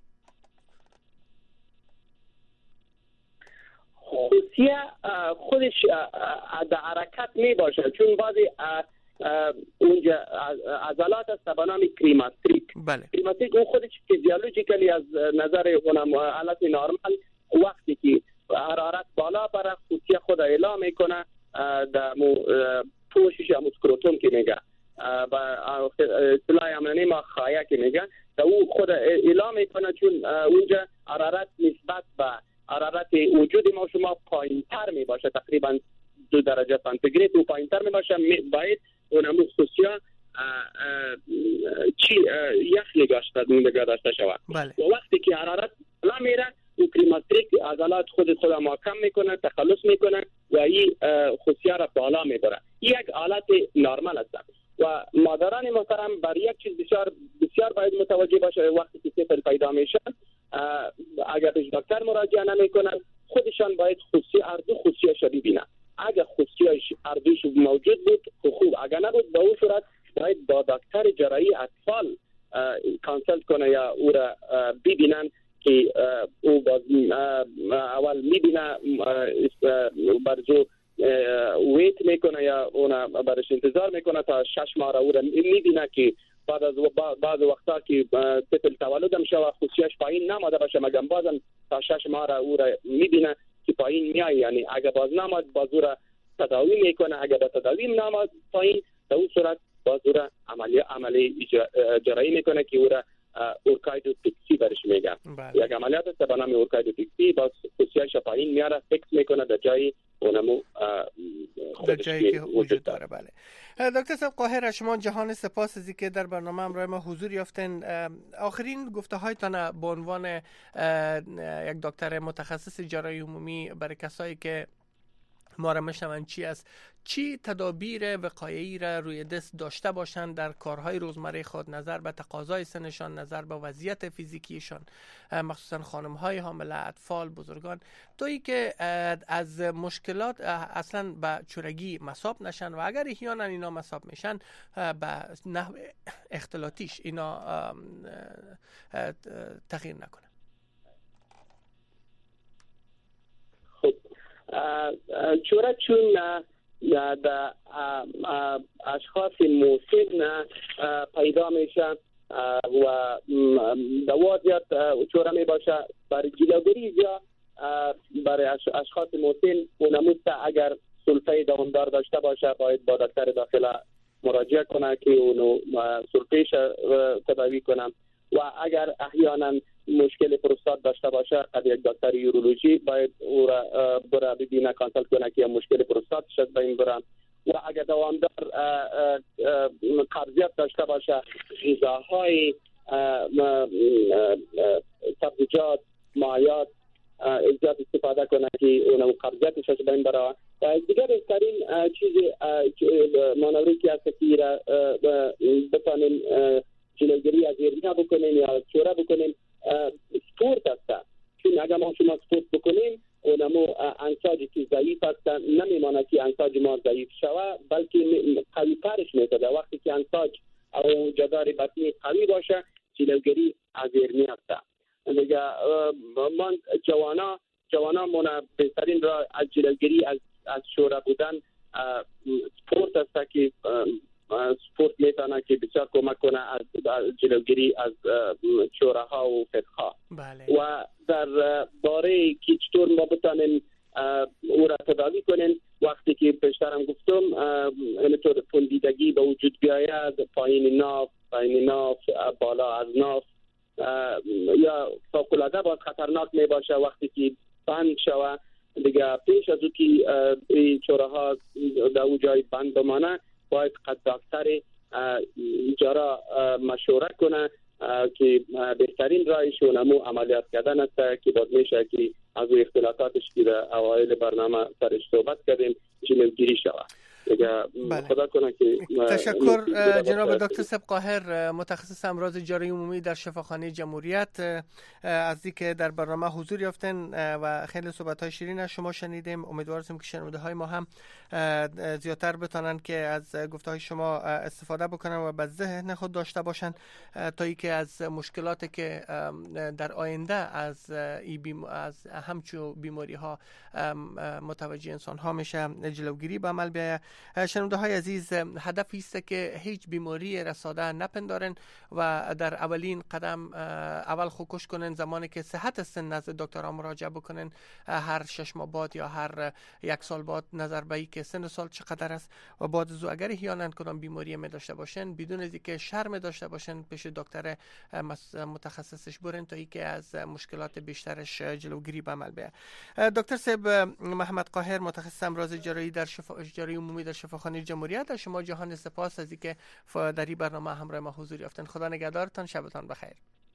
خوسیه خودش در حرکت می باشه، چون بعضی اونجا عضلات است به نام کریماتریک. بله. کریماتریک اون خودش فیزیولوژیکلی از نظر اونم حالت نرمال وقتی که حرارت بالا بره خوسیه خود اعلام میکنه در پوشش یا سکروتوم که میگه با اصطلاح امنی ما خایه که میگه تا او خود اعلام میکنه، چون اونجا حرارت نسبت به حرارت وجود ما شما پایین تر می باشه، تقریبا 2 درجه سانتیگراد و پایین تر می باشه، باید اونمو خصوصیا یخ نگاه داشته شود. بله. و وقتی که حرارت بالا میره و کریماتریک عضلات خود محکم میکنه، تخلص میکنه و این خصوصیا را بالا میبره. این یک حالت نرمال است و مادران محترم بر یک چیز بسیار باید متوجه باشه. وقتی که طفل پیدا میشه اگر به دکتر مراجعه نمیکنن خودشان باید اردو خصوصیش ببینن. اگر خصوصیش اردوش موجود بود خوب، اگر نبود به اون صورت باید با دکتر جراحی اطفال کانسلت کنه یا او را ببینن که او اول میبینه برزو ویت میکنه یا اون برش انتظار میکنه تا 6 ماه را او را میبینه که بعد از بعض وقتا که طفل تولد میشه و خصوصیش پایین نماده باشه، مگم بازم تا 6 ماه را او را میبینه که پایین میای، یعنی اگر باز نماد باز او را تداوی میکنه، اگر به تداوی نماد پایین در اون صورت باز او را عملی جراحی میکنه که او را اورکایدوپکسی برش میگن. یک عملیات است به نام اورکایدوپکسی، باز خصوصیش پایین میاره، فکس میکنه در جایی اونمو در جایی که وجود داره. بله. دکتر صاحب قاهر، شما جهان سپاس از اینکه در برنامه همراه ما حضور یافتین. آخرین گفته هایتان به عنوان یک دکتر متخصص جراحی عمومی برای کسایی که ما را میشنون چی است؟ چی تدابیر وقایعی را روی دست داشته باشند در کارهای روزمره خود، نظر به تقاضای سنشان، نظر به وضعیت فیزیکیشان، مخصوصا خانم‌های حامله، اطفال، بزرگان، تویی که از مشکلات اصلا به چورگی مصاب نشن و اگر احیانا اینا مصاب میشن به نحو اختلاطیش اینا تغییر نکنه. چورا چون در اشخاص مسن پیدا میشه و دوازیت چورا می باشه، برای جلوگیری یا برای اشخاص مسن اونموست اگر سلطه دوامدار داشته باشه باید با دکتر داخله مراجعه کنه که اونو سلطهش تداوی کنه و اگر احیانا مشکل پروستات داشته باشه قد یک دکتر یورولوژی باید او را برای ببینه، کانسلت کنه که مشکل پروستاتش از بین بره و اگر دوامدار قبضیت داشته باشه غذاهای سبزیجات مایعات زیاد استفاده کنه که اون قبضیتش از بین بره. دیگر بهترین چیز مانوری که هست که را بتانیم جلوگیری از هرنیا بکنیم یا چوره بکنیم سپورت هست، چون اگر ما شما سپورت بکنیم اونمو انساجی که ضعیف هست نمیمانه که انساج ما ضعیف شوه بلکه قوی ترش میتده. وقتی که انساج او جدار بطنی قوی باشه جلوگیری از هرنیا هست. دیگه من جوانا من بهترین را از جلوگیری از چوره بودن سپورت هست که سپورت میتونه که بسیار کمک کنه از جلوگیری از چوره‌ها و فتق‌ها. و در باره که چطور ما بتانیم او را تداوی کنیم، وقتی که پیشترم گفتم اینطور پوندیدگی به وجود بیاید، پایین ناف، بالا از ناف، یا فوق‌العاده باز خطرناک می باشه وقتی که بند شوه دیگه. پیش از او که این چوره‌ها در او جای بند بمانه، باید دکتر جراح مشوره کنه که بهترین راهشون همو عملیات کردن است که باید میشه که از اختلافاتش که در اوایل برنامه سرش صحبت کردیم جلوگیری شود. خدا کنه که تشکر جناب دکتر صاحب قاهر، متخصص امراض جاری عمومی در شفاخانه جمهوریت، از اینکه در برنامه حضور یافتن و خیلی صحبت‌های شیرین از شما شنیدیم. امیدوارم که شنونده‌های ما هم زیادتر بتونن که از گفته‌های شما استفاده بکنن و به ذهن خود داشته باشن تا اینکه از مشکلاتی که در آینده از همچون بیماری‌ها متوجه انسان‌ها میشه جلوگیری به عمل بیاید. شنونده‌های عزیز، هدفی است که هیچ بیماری رساده نپندارن و در اولین قدم اول خوکش کنن. زمانی که صحت هستن نزد دکترها مراجعه بکنن، هر 6 ماه بعد یا هر 1 سال بعد، نظر به اینکه سن سال چقدر است و بعد از اگر احیانا کدام بیماری می داشته باشن، بدون از اینکه شرم داشته باشن پیش دکتر متخصصش برن تا اینکه از مشکلات بیشترش جلوگیری به عمل بیاید. دکتر صاحب محمد قاهر، متخصص امراض جاری عمومی در شفاخانه جمهوریت، از شما جهان سپاس از اینکه در این برنامه همراه ما حضور یافتن. خدا نگهدارتان، شبتان بخیر.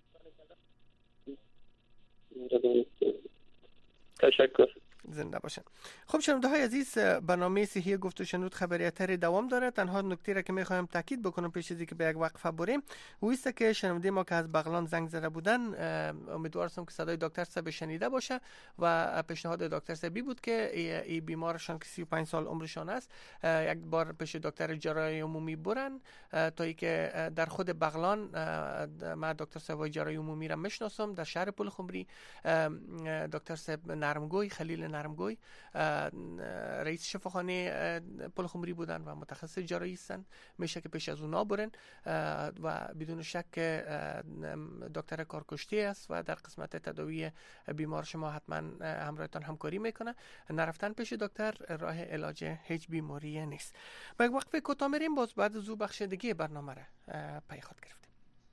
تشکر. زنده باشن. خب شنونده‌های عزیز، برنامه صحی گفت و شنود خبریاتر دوام داره. تنها نکته را که می‌خوایم تاکید بکنم پیش از اینکه به یک وقفه بریم، او است که شنونده ما که از بغلان زنگ زده بودن، امیدوارم که صدای دکتر صاحب شنیده باشه و پیشنهاد دکتر صاحب بود که این بیمارشان که 35 سال عمرشان است یک بار پیش دکتر جراحی عمومی برن تا اینکه در خود بغلان، ما دکتر صاحب جراحی عمومی را میشناسم در شهر پلخمری، دکتر صاحب نرمگوی، خلیل نرمگوی، رئیس شفاخانه پلخمری بودن و متخصص جراحی هستند. میشه که پیش از اونا برن و بدون شک دکتر کارکشته است و در قسمت تداوی بیمار شما حتما همراهتان همکاری میکنه. نرفتن پیش دکتر راه علاج هیچ بیماری نیست. با وقفه کوتاه میریم، باز بعد از او بخش دیگه برنامه را پی خود گرفتیم.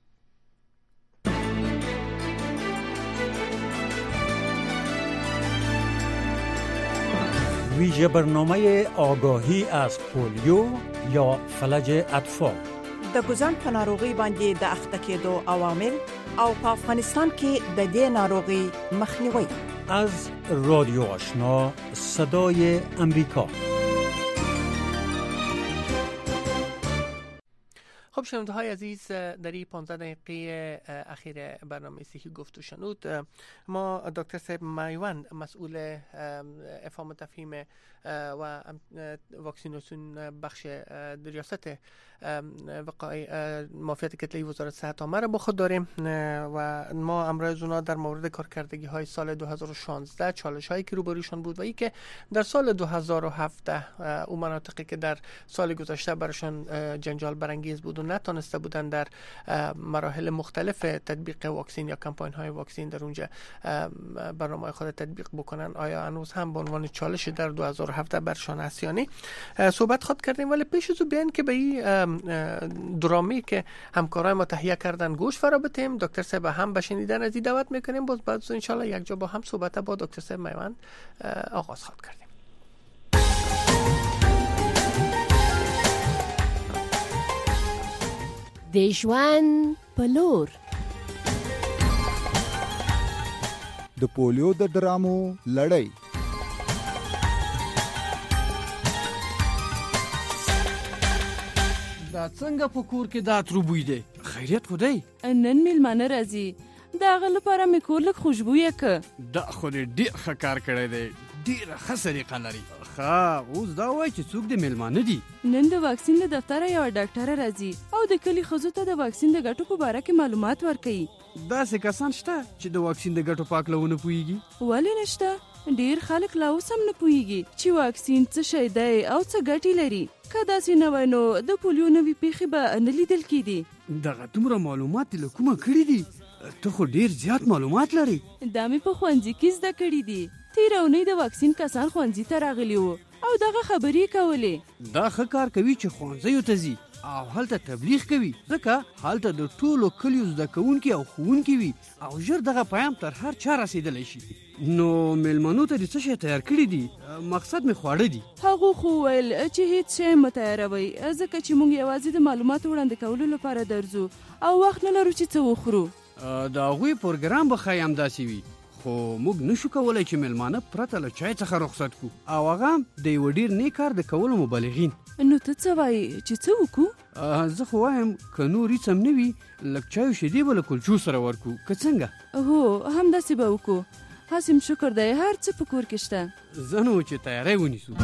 ویژه برنامه آگاهی از پولیو یا فلج اطفال. د ګوزن په ناروغي باندې د اخته کېدو عوامل او په افغانستان کې د دې ناروغي مخنیوي. از رادیو آشنا صدای امریکا. خب شنونده‌های عزیز، در این 15 دقیقه اخیر برنامه صحی گفت و شنود ما دکتر صاحب میوند، مسئول افهام و تفهیم و واکسیناسیون بخش ریاست معافیت کتله‌ای وزارت صحت عامه را با خود داریم و ما امروز اونا در مورد کارکردگی های سال 2016 چالش هایی که روبرویشان بود و ای که در سال 2017 اون مناطقی که در سال گذشته برشان جنجال برانگیز بود و نتونسته بودن در مراحل مختلف تطبیق واکسین یا کمپاین های واکسین در اونجا برنامه خود تطبیق بکنن، آیا هنوز هم به عنوان چالش در 2017 برشان اسیانی صحبت خود کردیم. ولی پیش از بیان که به این درامی که همکارای ما تهیه کردن گوش فرا بتیم، دکتر صاحب هم به شنیدن از این دعوت میکنیم. باز بعد ان شاء الله یک جا با هم صحبت با دکتر صاحب میوند آغاز خود کردیم. د ژوند په لور د پولیو د ډرامو لړۍ. دا څنګه په کور کې دا تر بوی دی؟ خیریت خو دی؟ نن میلمانه راځي، دا هغه لپاره مې کور لږ خوشبویه که. دا خو دې ډېر ښه کار کړی دی، ډېره ښه سلیقه لري. ښه اوس دا وایي چې څوک دې میلمانه دي؟ نن د واکسین له دفتره یوه ډاکټره راځي او د کلي ښځو ته د واکسین د ګټو په باره کې معلومات ورکوي. داسې کسان شته چې د واکسین د ګټو په هکله ونه پوهېږي؟ ولې نشته؟ ډېر خلک لا اوس هم نه پوهېږي چې واکسین څه شی دی او څه ګټې لري. که داسې نه وای نو د پولیو نوې پیښې به نه لیدل کېدې. دغه دومره معلومات دې له کومه کړي دي؟ ته خو ډېر زیات معلومات لري. دا مې په ښوونځي کې زده کړي دي. تېره اونۍ د واکسین کسان ښوونځي ته راغلي وو او دغه خبرې کولې. دا ښه کار کوي چې ښوونځیو ته ځي او هلته تبلیغ کوي، ځکه هلته د ټولو کلیو زده کوونکي او ښوونکي وي او ژر دغه پیام تر هر چا رسېدلی شي. نو میلمنو ته دې څه شی تیار کړي دي؟ مقصد مې خواړه دي. هغو خو ویل چې هیڅ شی مه تیاروئ، ځکه چې موږ یوازې د معلوماتو وړاندې کولو لپاره درځو او وخت نه لرو چې څه وخورو. د هغوی پروګرام به ښایي همداسې وي، خو موږ نشو کولی چې میلمانه پرته له چای څخه رخصت کړو او هغه هم د یوه ډېر نیک کار د کولو مبلغین. نو ته څه وایې چې څه وکړو؟ زه خو وایم که نور هېڅ هم نه وي لږ چای او شیدې به له کلچو سره ورکړو، که څنګه؟ هو همداسې به وکړو. حاسم شکر دی هر څه په کور کې شته. زه نو چې تیاری ونیسو.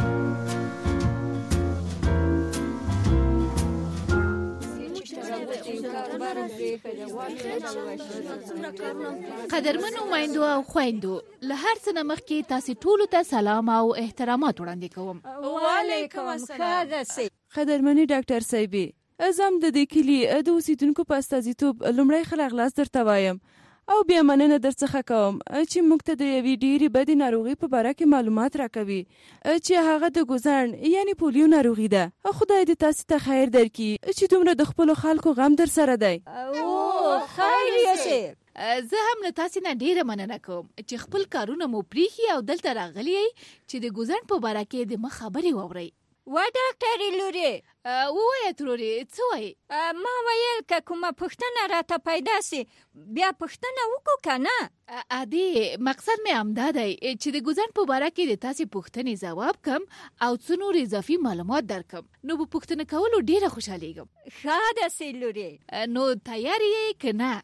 قدرمنو میندو او خویندو، له هر څه نه مخکې تاسې ټولو ته سلام او احترامات وړاندې کوم. وعلیکم السلام. قدرمنې ډاکټر صاحبې، زه هم د دې کلي د اوسیدونکو په استازیتوب لومړی ښه راغلاست درته وایم او بیا مننه درڅخه کوم چې موږ ته د یوې ډېرې بدې ناروغۍ په باره کې معلومات راکوي چې هغه د ګوزڼ یعنې پولیو ناروغي ده. خدای دې تاسې ته خیر درکړي چې دومره د خپلو خلکو غم در سره دی. خیر یې. زه هم له تاسې نه ډېره مننه کوم چې خپل کارونه مو پریښي او دلته راغلی یئ چې د ګوزڼ په باره کې د مخ خبرې واورئ. و ډاکټرې لورې، ووایه ترورې څه وایي؟ ما ویل که کومه پوښتنه راته پیدا سي بیا پوښتنه وکړو که نه؟ ادې مقصد مې همدا دی چې د ګوزڼ په باره کې د تاسې پوښتنې ځواب کم او څه نور اضافي معلومات درکم، نو په پوښتنه کولو ډېره خوشحالیږم. ښه ده سي لورې. نو تیار یې که نه؟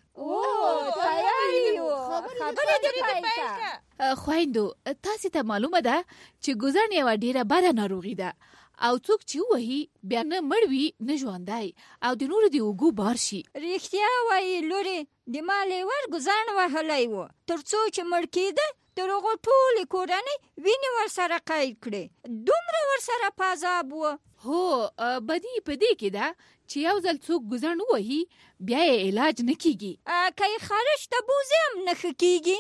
تیار یو. خبرې دې پیل کړه. خویندو، تاسې ته معلومه ده چې ګوزڼ یوه ډېره بده ناروغي ده او څوک چې ووهي بیا نه مړ وي نه ژوندی او د نورو د اوږو بار شي. رښتیا وایي لورې، د ما لیور ګوزڼ وهلی و تر څو چې مړ کېده د هغو ټولې کورنۍ وینې ورسره قید کړې، دومره ورسره په عذاب و. هو بدي په دې کې ده چې یو ځل څوک ګوزڼ ووهي بیا یې علاج نه کیږي. که یې خارج ته بوزي هم نه ښه کیږي؟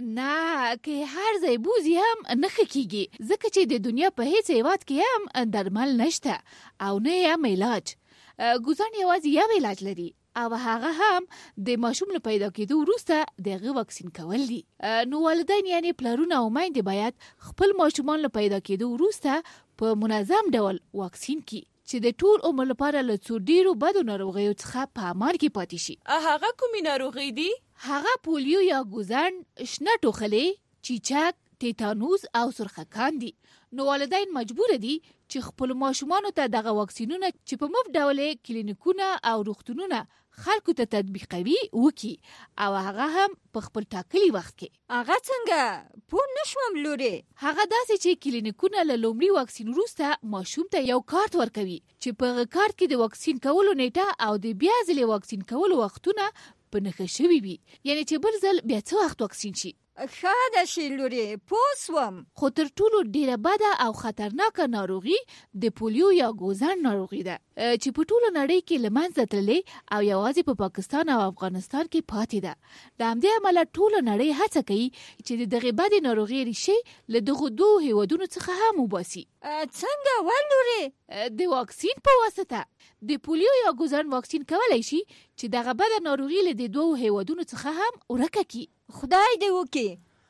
نه، که یې هر ځای بوزي هم نه ښه کیږي، ځکه چې د دنیا په هیڅ هیواد کې هم درمل نشته او نه یې هم علاج. ګوزڼ یوازې یو علاج لري او هغه هم د ماشوم له پیدا کېدو وروسته د هغه واکسین کول دي. نو والدین یعنې پلرونه او میندې باید خپل ماشومان له پیدا کېدو وروسته په منظم ډول واکسین کړي چې د ټول عمر لپاره له څو ډېرو بدو ناروغیو څخه په امان کې پاتې شي. هغه کومې ناروغۍ دي؟ هغه پولیو یا ګوزڼ، شنه ټوخلې، چیچک، تیتانوس او سرخکان دي. نو والدین مجبور دي چې خپل ماشومانو ته دغه واکسینونه چې په مفت ډول کلینیکونه او روغتونونه خلکو ته تطبیقوي وکړي او هغه هم په خپل ټاکلي وخت کې. هغه څنګه؟ پوه نه شوم لورې. هغه داسې چې کلینیکونه له لومړي واکسین وروسته ماشوم ته یو کارت ورکوي چې په هغه کارت کې د واکسین کولو نیټه او د بیا ځلې واکسین کولو وختونه په نښه شوي وي، یعنې چې بل ځل بیا څه وخت واکسین شي. ښه ده شي لورې، پوه سوم. خو تر ټولو ډېره بده او خطرناکه ناروغي د پولیو یا ګوزڼ ناروغي ده چې په ټوله نړۍ کې له منځه تللې او یوازې په پاکستان او افغانستان کې پاتې ده. د همدې امله ټوله نړۍ هڅه کوي چې د دغې بدې ناروغۍ ریښې له دغو دوو هیوادونو څخه هم وباسي. څنګه ولورې؟ د واکسین په واسطه. د پولیو یا ګوزڼ واکسین کولی شي چې دغه بده ناروغي له د دوو هیوادونو څخه هم ورکه کړي. خدای دې وکړي.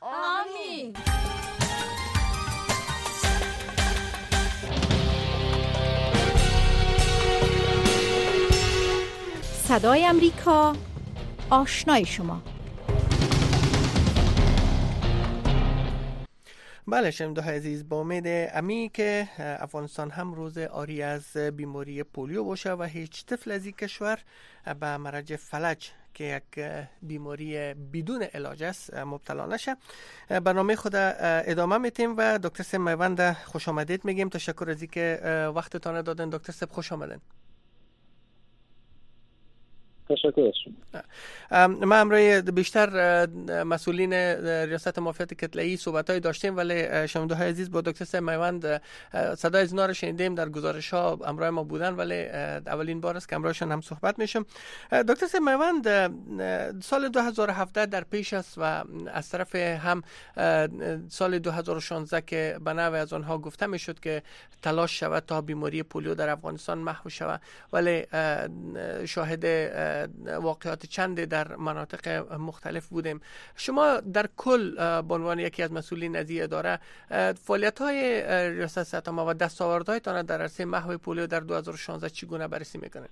آمین. صدای امریکا، آشنای شما. بله شنونده‌های عزیز، با امید امی که افغانستان هم روز آری از بیماری پولیو باشه و هیچ طفل از این کشور به مرض فلج که یک بیماری بدون علاج است مبتلا نشه. برنامه خود ادامه میتیم و دکتر سیم میوند خوش آمدید میگیم. تشکر از اینکه وقتتان دادن دکتر سیم، خوش آمدن. تشکر از شما. ما امروز بیشتر مسئولین ریاست مافیات کتله‌ای صحبت‌های داشتیم، ولی شنونده‌های عزیز با دکتر صاحب میوند صدای از اینا رو شنیدیم، در گزارش‌ها امروز ما بودن، ولی اولین بار است که امروزشون هم صحبت میشم. دکتر صاحب میوند، سال 2017 در پیش است و از طرف هم سال 2016 که به نوع از آنها گفته میشد که تلاش شود تا بیماری پولیو در افغانستان محو شود، ولی شاهد واقعات چند در مناطق مختلف بودیم. شما در کل به عنوان یکی از مسئولین از این اداره فعالیت‌های ریاست صحت عامه و دستاوردهایتان در عرصه محو پولیو در 2016 چگونه بررسی میکنید؟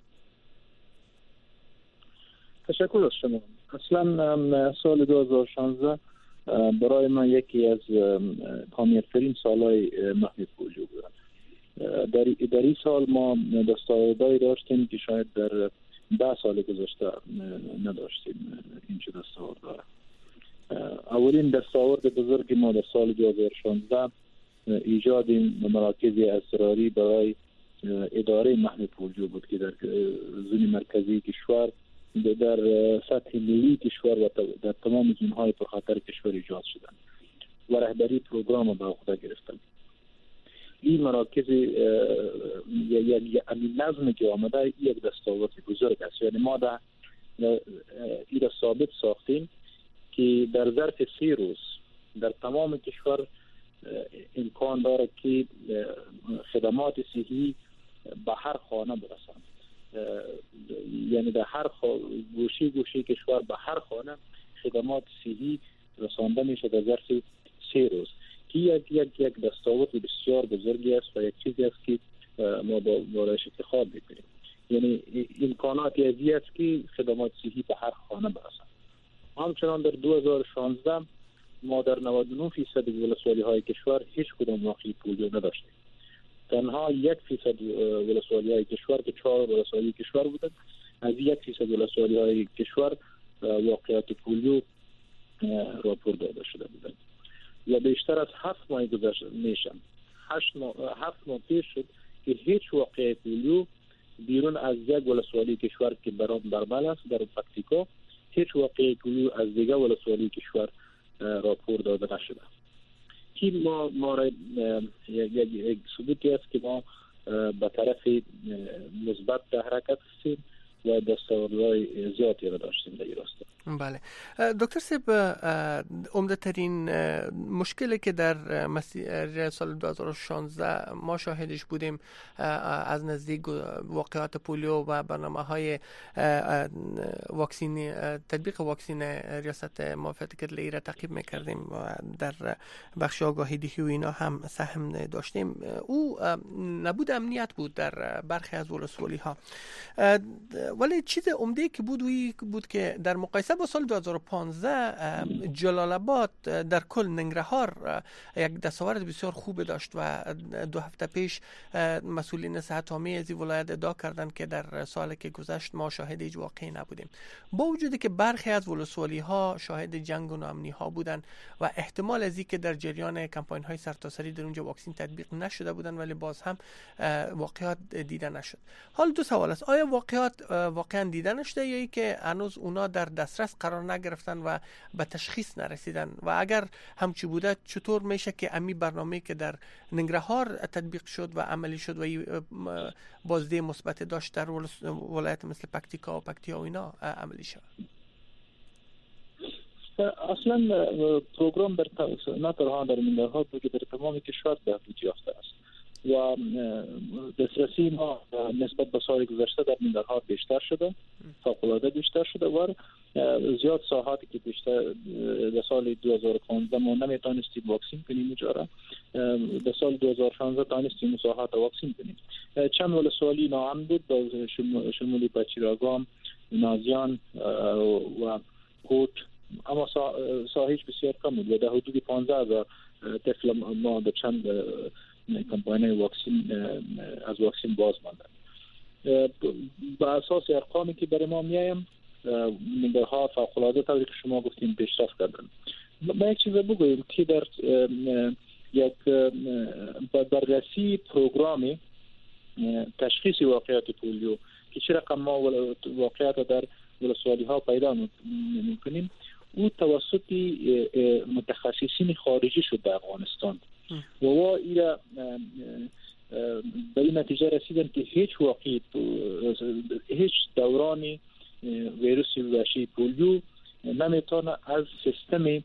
تشکر از شما. اصلا سال 2016 برای من یکی از کامیاب‌ترین سال‌های محو پولیو بود. در این سال ما دستاوردهایی داشتیم که شاید در 10 سال گذشته نداشتیم. این چه دستاورد داره. اولین دستاورد بزرگ ما در سال 2016 ایجاد مراکز اضطراری برای اداره محو پولیو بود که در زون مرکزی کشور، در سطح ملی کشور و در تمام زونهای پرخطر کشور ایجاد شدند و رهبری پروگرام به عهده گرفتند. این مراکز یک نظمی که آمده یک دستاورد بزرگ است. یعنی ما در این ثابت ساختیم که در ظرف 3 روز در تمام کشور امکان داره که خدمات صحی به هر خانه برسند. یعنی در هر گوشه کشور به هر خانه خدمات صحی رسانده میشه در ظرف 3 روز. که یک دستاورد بسیار بزرگی است و یک چیزی است که ما باید افتخار بکنیم. یعنی امکاناتی ازی است که خدمات صحی به هر خانه برسند. همچنان در 2016 ما در 99% ولسوالی‌های کشور هیچ کدام واقعی پولیو نداشتیم. تنها 1% ولسوالی‌های کشور که 4 ولسوالی کشور بودند، از 1% ولسوالی‌های کشور واقعیت پولیو راپور داده شده بودند. یا بیشتر از 7 ماه گذشته میشن 7 ماه پیش شد که هیچ واقعه پولیو بیرون از یک ولسوالی کشور که برمل است در پکتیکا هیچ واقعه پولیو از دیگر ولسوالی کشور راپور داده نشده. که ما را یک ثبوتی است که ما به طرف مثبت حرکت هستیم و دستاوردهای زیادی را داشتیم در این راستا. بله دکتر صاحب، عمده ترین مشکلی که در مسیر سال 2016 ما شاهدش بودیم از نزدیک واقعات پولیو و برنامه‌های واکسینی، تطبیق واکسین ریاست مافیات کتله‌ای را تعقیب می‌کردیم و در بخش آگاهی دهی و اینا هم سهم داشتیم. او نبود امنیت بود در برخی از ولسوالی‌ها، ولی چیز عمده که بود که در مقایسه با سال 2015 جلال آباد در کل ننگرهار یک دستاورد بسیار خوب داشت و 2 هفته پیش مسئولین صحت عامه از ولایت ادعا کردند که در سالی که گذشت ما شاهد هیچ واقعی نبودیم، با وجودی که برخی از ولسوالی ها شاهد جنگ و ناامنی ها بودند و احتمال از اینکه در جریان کمپاین های سرتاسری در اونجا واکسین تطبیق نشده بودند، ولی باز هم واقعات دیده نشد. حال 2 سوال است: آیا واقعات واقعا دیده نشده یا که هنوز اونا در دسترس قرار نگرفتن و به تشخیص نرسیدن؟ و اگر همچی بوده چطور میشه که امی برنامه که در ننگرهار تطبیق شد و عملی شد و بازده مثبت داشت در ولایت مثل پکتیکا و پکتیا و اینا عملی شد؟ اصلا پروگرام نه تنها در ننگرهار بلکه در تمام کشور بهبود یافته است و دسترسی ما نسبت به سال گذشته در ننگرهار بیشتر شده، فوق‌العاده بیشتر شده و زیاد ساحاتی که بیشتر در سال 2015 ما نمیتونستیم واکسین کنیم اونجا، در سال 2016 تونستیم ساحات واکسین کنیم. چند ولسوالی ناامن بود، شمولی پچیراگام، نازیان و کوت، اما ساحیش بسیار کم بود و در حدود 15,000 طفل ما در چند کمپاین واکسین از واکسین باز ماندن. با اساس ارقامی که برای ما میایم ننگرهار فوق‌العاده طوری که شما گفتین پیشرفت کردن. ما یک چیز بگویم که در یک بررسی پروگرامی تشخیص واقعیت پولیو که چه رقم ما واقعیت در ولسوالی ها پیدا میکنیم او توسط متخصصین خارجی شد در افغانستان و ایرا به این نتیجه رسیدن که هیچ دوران ویروس وحشی پولیو نمیتونه از سیستم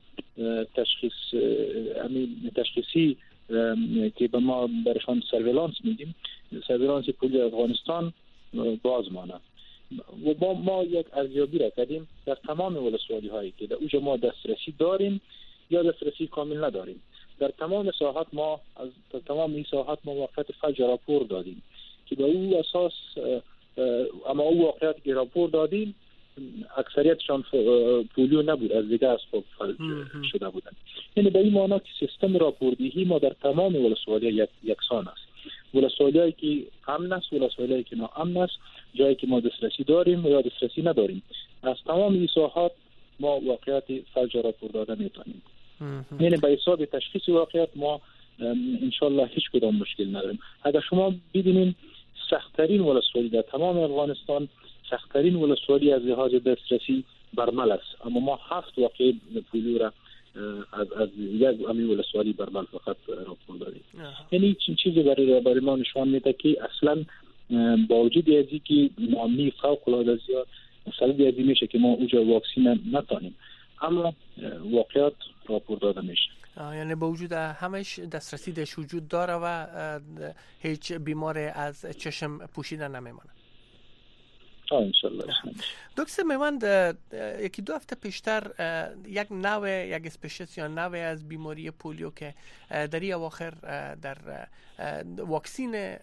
تشخیصی که به ما برشان سرویلانس میدیم، سرویلانس پولیو افغانستان باز مانه. و ما یک ارزیابی را کردیم در تمام ولسوالی هایی که در اونجا ما دسترسی داریم یا دسترسی کامل نداریم. در تمام ساحات ما واقعیت فجر راپور دادیم که به او اساس اما او واقعیت که راپور دادیم اکثریتشان پولیو نبود، از دیگه اسباب فلج شده بودن. یعنی به این معنی که سیستم راپوردهی ما در تمام ولسوالی یکسان است. ولسوالی که امن است، ولسوالی که ناامن است، جایی که ما دسترسی داریم یا دسترسی نداریم، از تمام این ساحات ما واقعیت فلج راپور داده میتونیم. یعنی به حساب تشخیص واقعیت ما انشالله هیچ کدام مشکل نداریم. اگر شما ببینید سخت‌ترین ولسوالی در تمام افغانستان، سخت‌ترین ولسوالی از لحاظ دسترسی برمل است، اما ما 7 واقعه پولیو را از یک امی ولسوالی برمل فقط راپور دادیم. یعنی این چیزی برای ما نشان میده که اصلا با وجود از اینکه ناامنی فوق‌العاده زیاد مسئله ازی میشه که ما اونجا واکسین نتانیم، اما واقعیت راپور داده میشه. یعنی با وجود همش دسترسی دش وجود داره و هیچ بیماری از چشم پوشیده نمیمونه. انشالله. دکتر میوند، یکی دو هفته پیشتر یک اسپشیس یا نوع از بیماری پولیو که در این اواخر در واکسین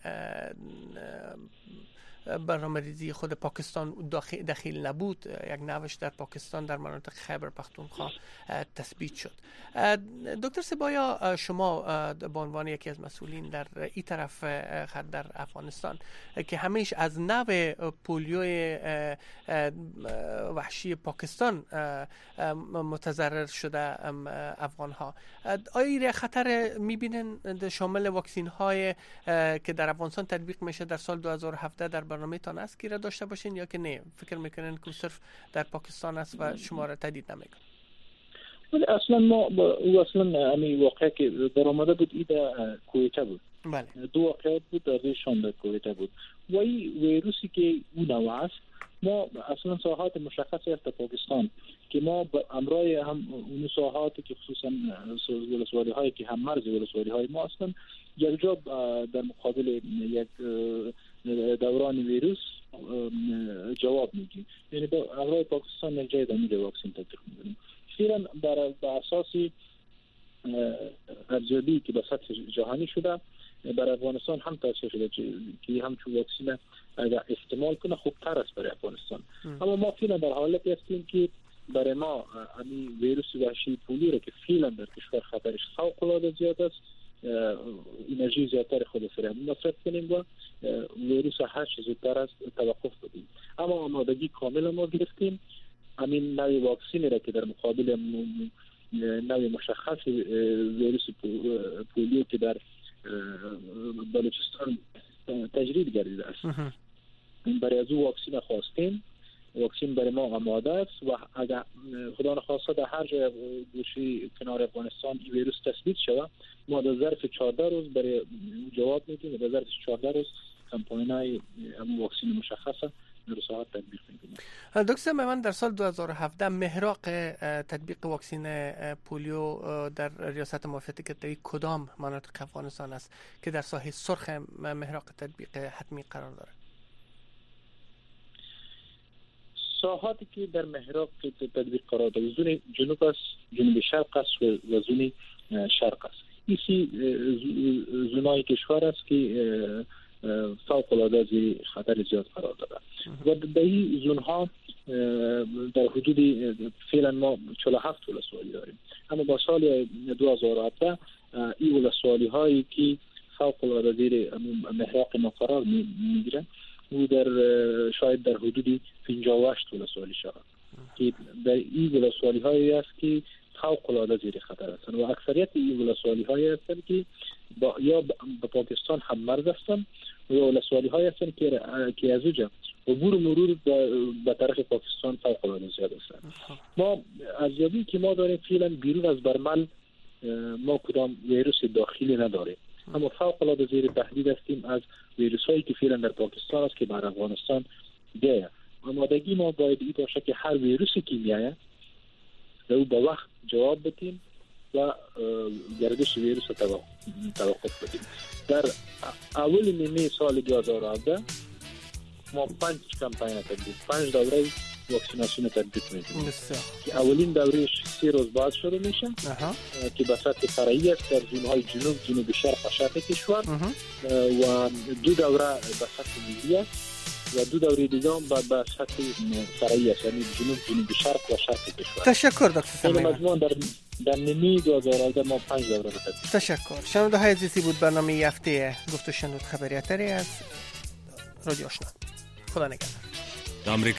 برنامه‌ریزی خود پاکستان دخیل نبود، یک نوش در پاکستان در مناطق خیبر پختونخوا تثبیت شد. دکتر سبایا، شما به عنوان یکی از مسئولین در این طرف خط در افغانستان که همیشه از نوع پولیوی وحشی پاکستان متضرر شده افغانها، آیا خطر میبینن شامل واکسین های که در افغانستان تطبیق میشه در سال 2017 در برنامه تان است که را داشته باشین یا که نه فکر میکنین که صرف در پاکستان است و شما را تهدید نمیکنه؟ ولی اصلا ما امی واقعه که در آمده بود ایده کویته بود. بله. 2 واقعیت بود در شان در کویته بود و این ویروسی که اون نوع است ما اصلا ساحات مشخصی است در پاکستان که ما امرای هم اون ساحاتی که خصوصا ولسوالی هایی که هم مرز ولسوالی های ما هستن یک جا در مقابل یک دوران ویروس جواب میگیم. یعنی با امرای پاکستان یک جای دمیده واکسین تطبیق میکنیم. فعلا بر اساسی ارزیابی که به سطح جهانی شده برای افغانستان هم توصیه شده که همچون واکسین اگر استعمال کنه خوبتر است برای افغانستان. اما ما فعلا در حالتی هستیم که برای ما همین ویروس وحشی پولیو را که فعلا در کشور خطرش فوق‌العاده زیاد است، انرژی زیادتر خود سر مصرف کنیم و ویروس هر چه زودتر است توقف بدیم. اما آمادگی کامل ما گرفتیم. همین نوع واکسینی را که در مقابل نوع مشخص ویروس پولیو که در بلوچستان تجربه گردیده است، برای از او واکسین خواستیم. واکسین برای ما آماده است و اگر خدا نخواسته در هر جای گوشه کنار افغانستان این ویروس تثبیت شود، ما در ظرف 14 روز برای جواب میدیم و در ظرف 14 روز کمپاینای واکسین مشخصه در ساعت تطبیق میکنیم. دکتر من در سال 2017 محراق تطبیق واکسین پولیو در ریاست معافیت کشوری کدام مناطق افغانستان است که در ساحه سرخ محراق تطبیق حتمی قرار داره؟ ساحاتی که در محراق تطبیق قرار داره زون جنوب است، جنوب شرق است و زون شرق است. این زونای کشور است که فوق‌العاده از خطر زیاد قرار داره و در این زونها در حدود فعلا ما 47 ولسوالی داریم. اما با سال 2017 این ولسوالی هایی که فوق‌العاده زیر محراق ما قرار میگیرن و در شاید در حدود 58 ولسوالی شود که در این ولسوالی هایی است که فوق‌العاده زیر خطر هستند و اکثریت این ولسوالی هایی هستند که یا به پاکستان هم مرز هستند و ولسوالی هایی هستند که از اونجا عبور مرور به طرف پاکستان فوق العاده زیاد است. ما ارزیابی که ما داریم فعلا بیرون از برمل ما کدام ویروس داخلی نداریم، اما فوق العاده زیر تهدید هستیم از ویروس هایی که فعلا در پاکستان است که بر افغانستان بیاید. آمادگی ما باید این باشه که هر ویروسی که میآید او به وقت جواب بدیم و گردش ویروس توقف بدیم. در اول نیمه سال 2017 ما 5 کمپاین تطبیق 5 دوره واکسیناسیون تطبیق می‌کنیم که اولین دورهش 3 روز بعد شروع میشه که به سطح فرعی است در زون‌های جنوب شرق و شرق کشور و 2 دوره به سطح ملی است و 2 دوره دیگه هم به سطح فرعی است، یعنی جنوب شرق و شرق کشور. تشکر دکتر سمیع. مجموعاً در نیمه 2018 ما 5 دوره تطبیق. تشکر. شنونده های عزیزی بود برنامه هفته گفت و شنود خبری اتری از رادیو آشنا. خدا نگهدار.